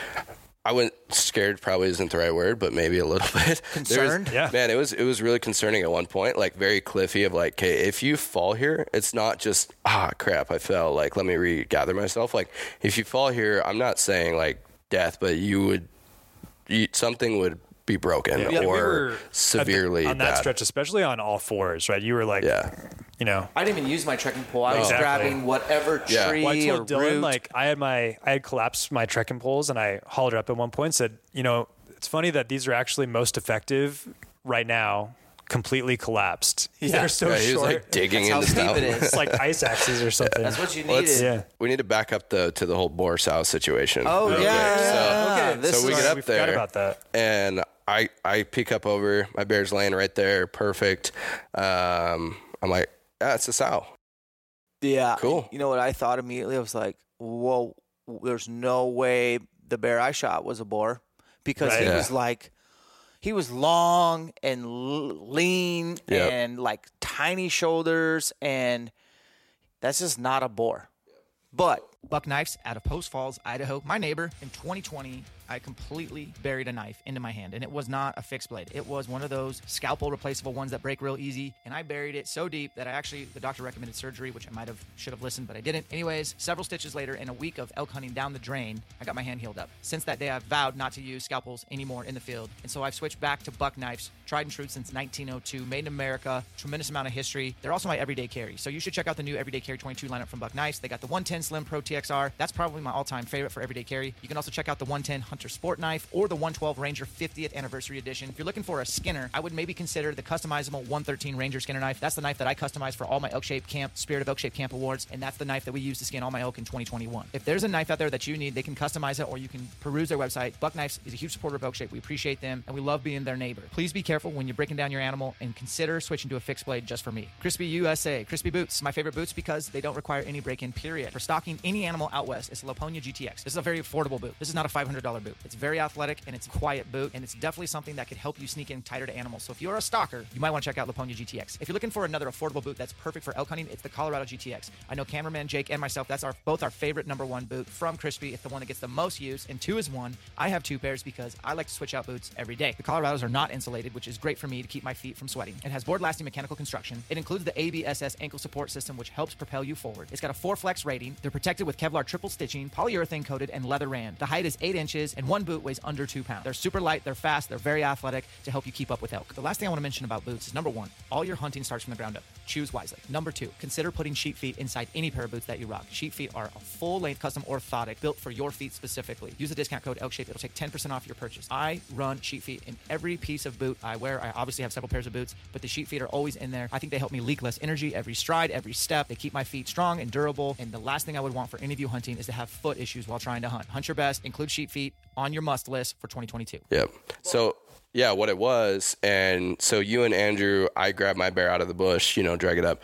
I went scared. Probably isn't the right word, but maybe a little bit There was- Concerned? Yeah. man. It was it was really concerning at one point. Like very cliffy. Of like, okay, if you fall here, it's not just ah crap, I fell. Like let me regather myself. Like if you fall here, I'm not saying like death, but you would you, something would be broken Yeah, we or were at the- severely on that bad. stretch, especially on all fours, right? You were like, Yeah. you know, I didn't even use my trekking pole. I was Exactly. grabbing whatever tree Yeah. Well, I or told Dylan, root. like, I had my, I had collapsed my trekking poles, and I hauled her up at one point and said, you know, it's funny that these are actually most effective right now, completely collapsed. They're so Yeah, he was short. like digging That's into how stuff. steep it is. It's like ice axes or something. That's what you Well, it's- needed. yeah. We need to back up the to the whole Boar Sow situation. Oh, real yeah. quick. So, Okay, this so we is- get up we there, forgot about that. and I I peek up over. My bear's laying right there, perfect. Um, I'm like, yeah, it's a sow. Yeah. Cool. You know what I thought immediately? I was like, whoa, there's no way the bear I shot was a boar, because Right. he Yeah. was like, he was long and l- lean Yep. and like tiny shoulders, and that's just not a boar. But Buck Knifes out of Post Falls, Idaho. My neighbor in twenty twenty, I completely buried a knife into my hand, and it was not a fixed blade. It was one of those scalpel replaceable ones that break real easy, and I buried it so deep that I actually, the doctor recommended surgery, which I might have, should have listened, but I didn't. Anyways, several stitches later, and a week of elk hunting down the drain, I got my hand healed up. Since that day, I've vowed not to use scalpels anymore in the field, and so I've switched back to buck knives, tried and true since nineteen oh two, made in America, tremendous amount of history. They're also my everyday carry, so you should check out the new Everyday Carry twenty-two lineup from Buck Knives. They got the one ten Slim Pro T X R. That's probably my all-time favorite for everyday carry. You can also check out the one ten Hunter Sport Knife or the one twelve Ranger fiftieth Anniversary Edition. If you're looking for a skinner, I would maybe consider the customizable one thirteen Ranger Skinner Knife. That's the knife that I customized for all my Elk Shape Camp, Spirit of Elk Shape Camp awards, and that's the knife that we use to skin all my elk in twenty twenty-one. If there's a knife out there that you need, they can customize it, or you can peruse their website. Buck Knives is a huge supporter of Elk Shape. We appreciate them, and we love being their neighbor. Please be careful when you're breaking down your animal, and consider switching to a fixed blade just for me. Crispy U S A. Crispy Boots. My favorite boots because they don't require any break-in, period. For stocking any animal out west, it's the Laponia G T X. This is a very affordable boot. This is not a five hundred dollars boot. It's very athletic, and it's a quiet boot, and it's definitely something that could help you sneak in tighter to animals. So if you're a stalker, you might want to check out Laponia G T X. If you're looking for another affordable boot that's perfect for elk hunting, it's the Colorado G T X. I know cameraman Jake and myself, that's our both our favorite number one boot from Crispy. It's the one that gets the most use, and two is one. I have two pairs because I like to switch out boots every day. The Colorados are not insulated, which is great for me to keep my feet from sweating. It has board-lasting mechanical construction. It includes the A B S S ankle support system, which helps propel you forward. It's got a four flex rating. They're protected with Kevlar triple stitching, polyurethane coated, and leather ran. The height is eight inches, and one boot weighs under two pounds. They're super light, they're fast, they're very athletic to help you keep up with elk. The last thing I want to mention about boots is number one, all your hunting starts from the ground up. Choose wisely. Number two, consider putting sheep feet inside any pair of boots that you rock. Sheep feet are a full-length custom orthotic built for your feet specifically. Use the discount code ELKSHAPE. It'll take ten percent off your purchase. I run sheep feet in every piece of boot I wear. I obviously have several pairs of boots, but the sheep feet are always in there. I think they help me leak less energy every stride, every step. They keep my feet strong and durable. And the last thing I would want for any of you hunting is to have foot issues while trying to hunt. Hunt your best. Include sheep feet on your must list for twenty twenty-two. Yep. So, yeah, what it was, and so you and Andrew, I grabbed my bear out of the bush, you know, drag it up.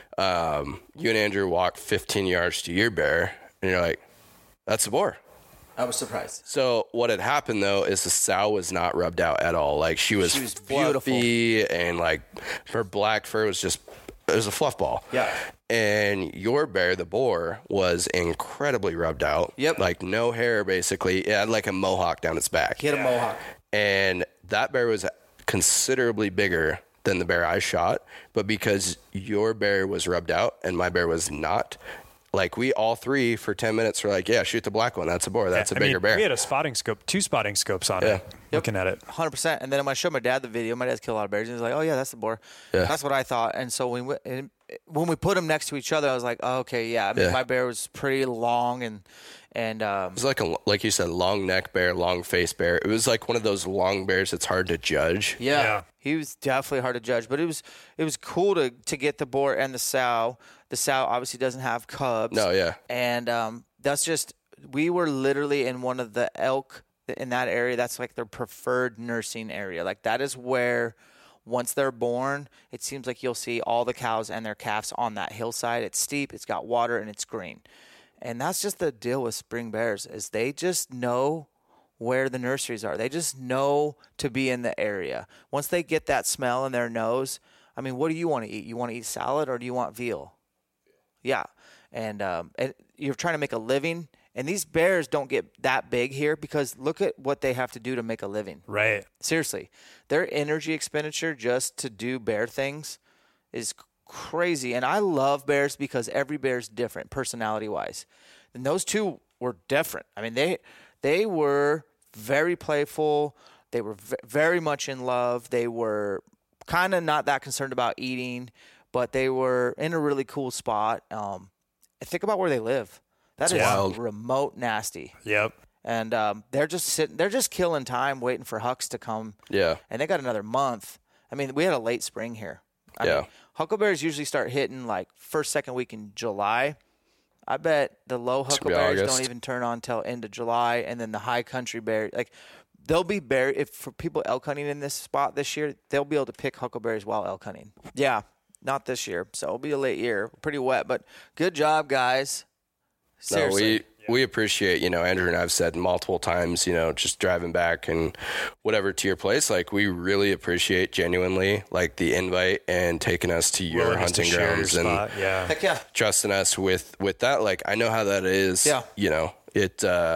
Um, you and Andrew walked fifteen yards to your bear, and you're like, that's a boar. I was surprised. So what had happened, though, is the sow was not rubbed out at all. Like, she was, she was fluffy, beautiful. and, like, her black fur was just, it was a fluff ball. Yeah. And your bear, the boar, was incredibly rubbed out. Yep. Like, no hair, basically. It had, like, a mohawk down its back. He had a mohawk. And that bear was considerably bigger than the bear I shot, but because your bear was rubbed out and my bear was not, like, we all three for ten minutes were like, yeah, shoot the black one. That's a boar. That's Yeah, a bigger I mean, bear. We had a spotting scope, two spotting scopes on Yeah. it, looking at it. one hundred percent. And then when I showed my dad the video, my dad's killed a lot of bears, and he's like, oh, yeah, that's the boar. Yeah. That's what I thought. And so when we, and when we put them next to each other, I was like, oh, okay, yeah. I mean, Yeah. my bear was pretty long, and and um, It was like a, like you said, long neck bear, long face bear. It was like one of those long bears that's hard to judge. yeah, Yeah. he was definitely hard to judge. But it was it was cool to to get the boar and the sow. The sow obviously doesn't have cubs. No, yeah. And um, that's just, we were literally in one of the elk in that area. That's like their preferred nursing area. Like, that is where, once they're born, it seems like you'll see all the cows and their calves on that hillside. It's steep, it's got water, and it's green. And that's just the deal with spring bears, is they just know where the nurseries are. They just know to be in the area. Once they get that smell in their nose, I mean, what do you want to eat? You want to eat salad, or do you want veal? Yeah. And um, and you're trying to make a living, and these bears don't get that big here because look at what they have to do to make a living. Right. Seriously, their energy expenditure just to do bear things is crazy. And I love bears because every bear's different personality-wise. And those two were different. I mean, they they were very playful. They were v- very much in love. They were kind of not that concerned about eating, but they were in a really cool spot. Um, think about where they live. That is wild. remote nasty. Yep. And um, they're just sitting, they're just killing time waiting for Hucks to come. Yeah. And they got another month. I mean, we had a late spring here. I Yeah. mean, huckleberries usually start hitting like first, second week in July. I bet the low It's gonna be huckleberries August. don't even turn on till end of July, and then the high country bear, like they'll be bear. If for people elk hunting in this spot this year, they'll be able to pick huckleberries while elk hunting. Yeah, not this year, so it'll be a late year, pretty wet, but good job, guys. Seriously. No, we we appreciate, you know, Andrew and I've said multiple times, you know, just driving back and whatever to your place, like, we really appreciate genuinely, like, the invite and taking us to your Willingness to hunting share your grounds and spot, yeah. Heck yeah. trusting us with with that. Like, I know how that is. Yeah. You know, it uh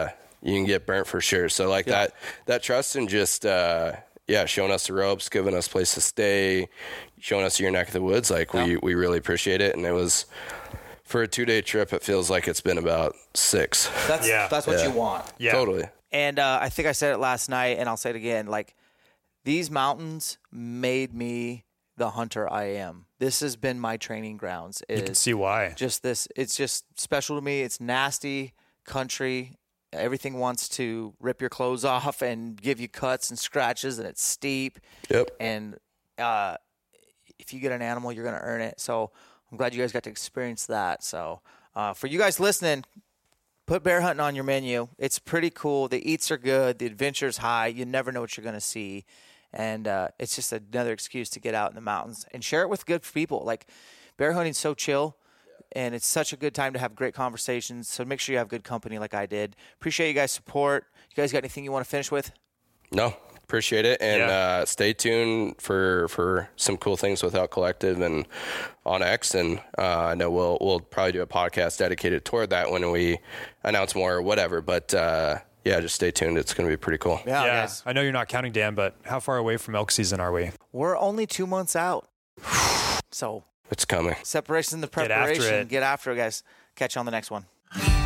you can get burnt for sure. So like Yeah. that, that trust and just, uh, yeah, showing us the ropes, giving us a place to stay, showing us your neck of the woods. Like we, Yeah. we really appreciate it. And it was for a two day trip. It feels like it's been about six. That's Yeah. that's what Yeah. you want. Yeah. Totally. And uh, I think I said it last night, and I'll say it again. Like, these mountains made me the hunter I am. This has been my training grounds. Is You can see why. just this. It's just special to me. It's nasty country. Everything wants to rip your clothes off and give you cuts and scratches, and it's steep. Yep. And uh, if you get an animal, you're going to earn it. So I'm glad you guys got to experience that. So uh, for you guys listening, put bear hunting on your menu. It's pretty cool. The eats are good. The adventure's high. You never know what you're going to see. And uh, it's just another excuse to get out in the mountains and share it with good people. Like, bear hunting's so chill, and it's such a good time to have great conversations. So make sure you have good company like I did. Appreciate you guys' support. You guys got anything you want to finish with? No, appreciate it. And Yeah. uh, stay tuned for, for some cool things with Elk Collective and on X. And uh, I know we'll we'll probably do a podcast dedicated toward that when we announce more or whatever. But uh, yeah, just stay tuned. It's going to be pretty cool. Yeah, Yeah. guys. I know you're not counting, Dan, but how far away from elk season are we? We're only two months out. So It's coming. separation the Get after preparation. it. Get after it, guys. Catch you on the next one.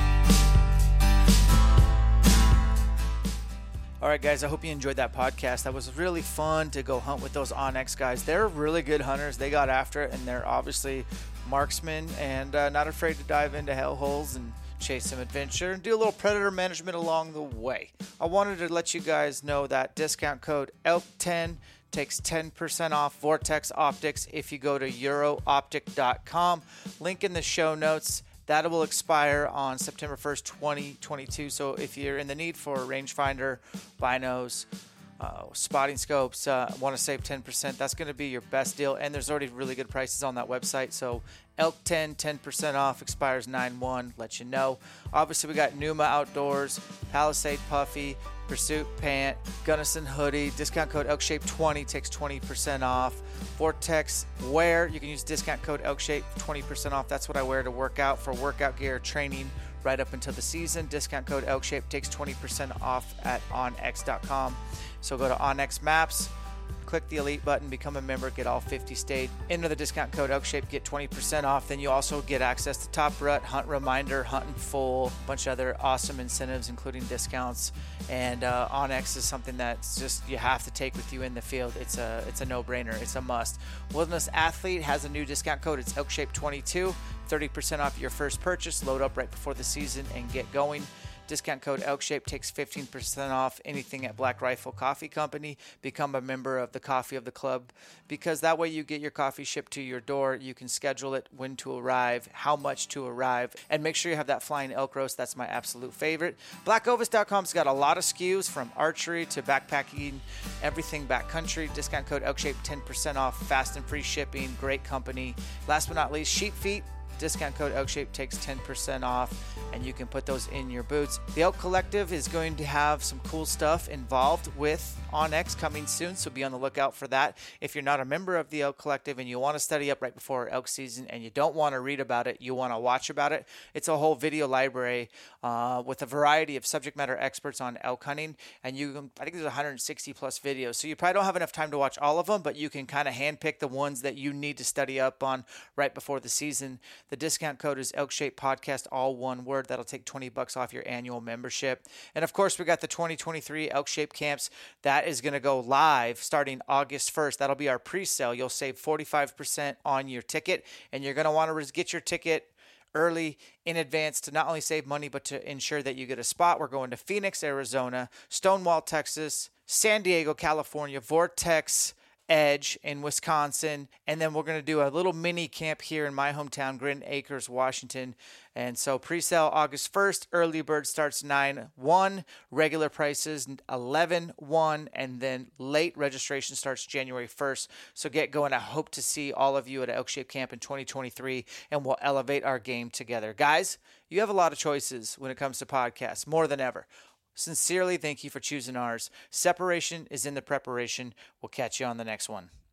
All right, guys, I hope you enjoyed that podcast. That was really fun to go hunt with those Onyx guys. They're really good hunters. They got after it, and they're obviously marksmen and uh, not afraid to dive into hellholes and chase some adventure and do a little predator management along the way. I wanted to let you guys know that discount code elk ten takes ten percent off Vortex Optics if you go to euro optic dot com. Link in the show notes. That will expire on September first, twenty twenty-two. So if you're in the need for a rangefinder, binos, uh, spotting scopes, uh, want to save ten percent, that's going to be your best deal. And there's already really good prices on that website. So Elk ten, ten percent off, expires nine one, let you know. Obviously, we got Numa Outdoors, Palisade Puffy, Pursuit Pant, Gunnison Hoodie. Discount code Elkshape twenty takes twenty percent off. Vortex Wear, you can use discount code Elkshape twenty percent off. That's what I wear to work out for workout gear, training right up until the season. Discount code Elkshape takes twenty percent off at on x dot com. So go to OnX Maps, click the Elite button, become a member, get all fifty state. Enter the discount code Elkshape, get twenty percent off. Then you also get access to Top Rut, Hunt Reminder, Hunt in Full, a bunch of other awesome incentives, including discounts. And uh, OnX is something that's just you have to take with you in the field. It's a it's a no-brainer. It's a must. Wilderness Athlete has a new discount code. It's Elkshape twenty-two, thirty percent off your first purchase. Load up right before the season and get going. Discount code Elkshape takes fifteen percent off anything at Black Rifle Coffee Company. Become a member of the Coffee of the Club, because that way you get your coffee shipped to your door. You can schedule it, when to arrive, how much to arrive, and make sure you have that flying elk roast. That's my absolute favorite. Black Ovis dot com's got a lot of S K Us, from archery to backpacking, everything backcountry. Discount code Elkshape, ten percent off, fast and free shipping, great company. Last but not least, Sheep Feet. Discount code Elkshape takes ten percent off, and you can put those in your boots. The Elk Collective is going to have some cool stuff involved with OnX coming soon, so be on the lookout for that. If you're not a member of the Elk Collective and you want to study up right before elk season and you don't want to read about it, you want to watch about it, it's a whole video library uh, with a variety of subject matter experts on elk hunting, and you can, I think there's one hundred sixty plus videos, so you probably don't have enough time to watch all of them, but you can kind of handpick the ones that you need to study up on right before the season. The discount code is Elkshape Podcast, all one word. That'll take twenty bucks off your annual membership. And of course, we got the twenty twenty-three Elkshape camps. That is going to go live starting August first. That'll be our pre-sale. You'll save forty-five percent on your ticket, and you're going to want to get your ticket early in advance to not only save money, but to ensure that you get a spot. We're going to Phoenix, Arizona, Stonewall, Texas, San Diego, California, Vortex Edge in Wisconsin, and then we're going to do a little mini camp here in my hometown, Grand Acres, Washington. And so pre-sale August first, early bird starts nine one, regular prices eleven one, and then late registration starts January first. So get going. I hope to see all of you at Elkshape Camp in twenty twenty-three, and we'll elevate our game together. Guys, you have a lot of choices when it comes to podcasts, more than ever. Sincerely, thank you for choosing ours. Separation is in the preparation. We'll catch you on the next one.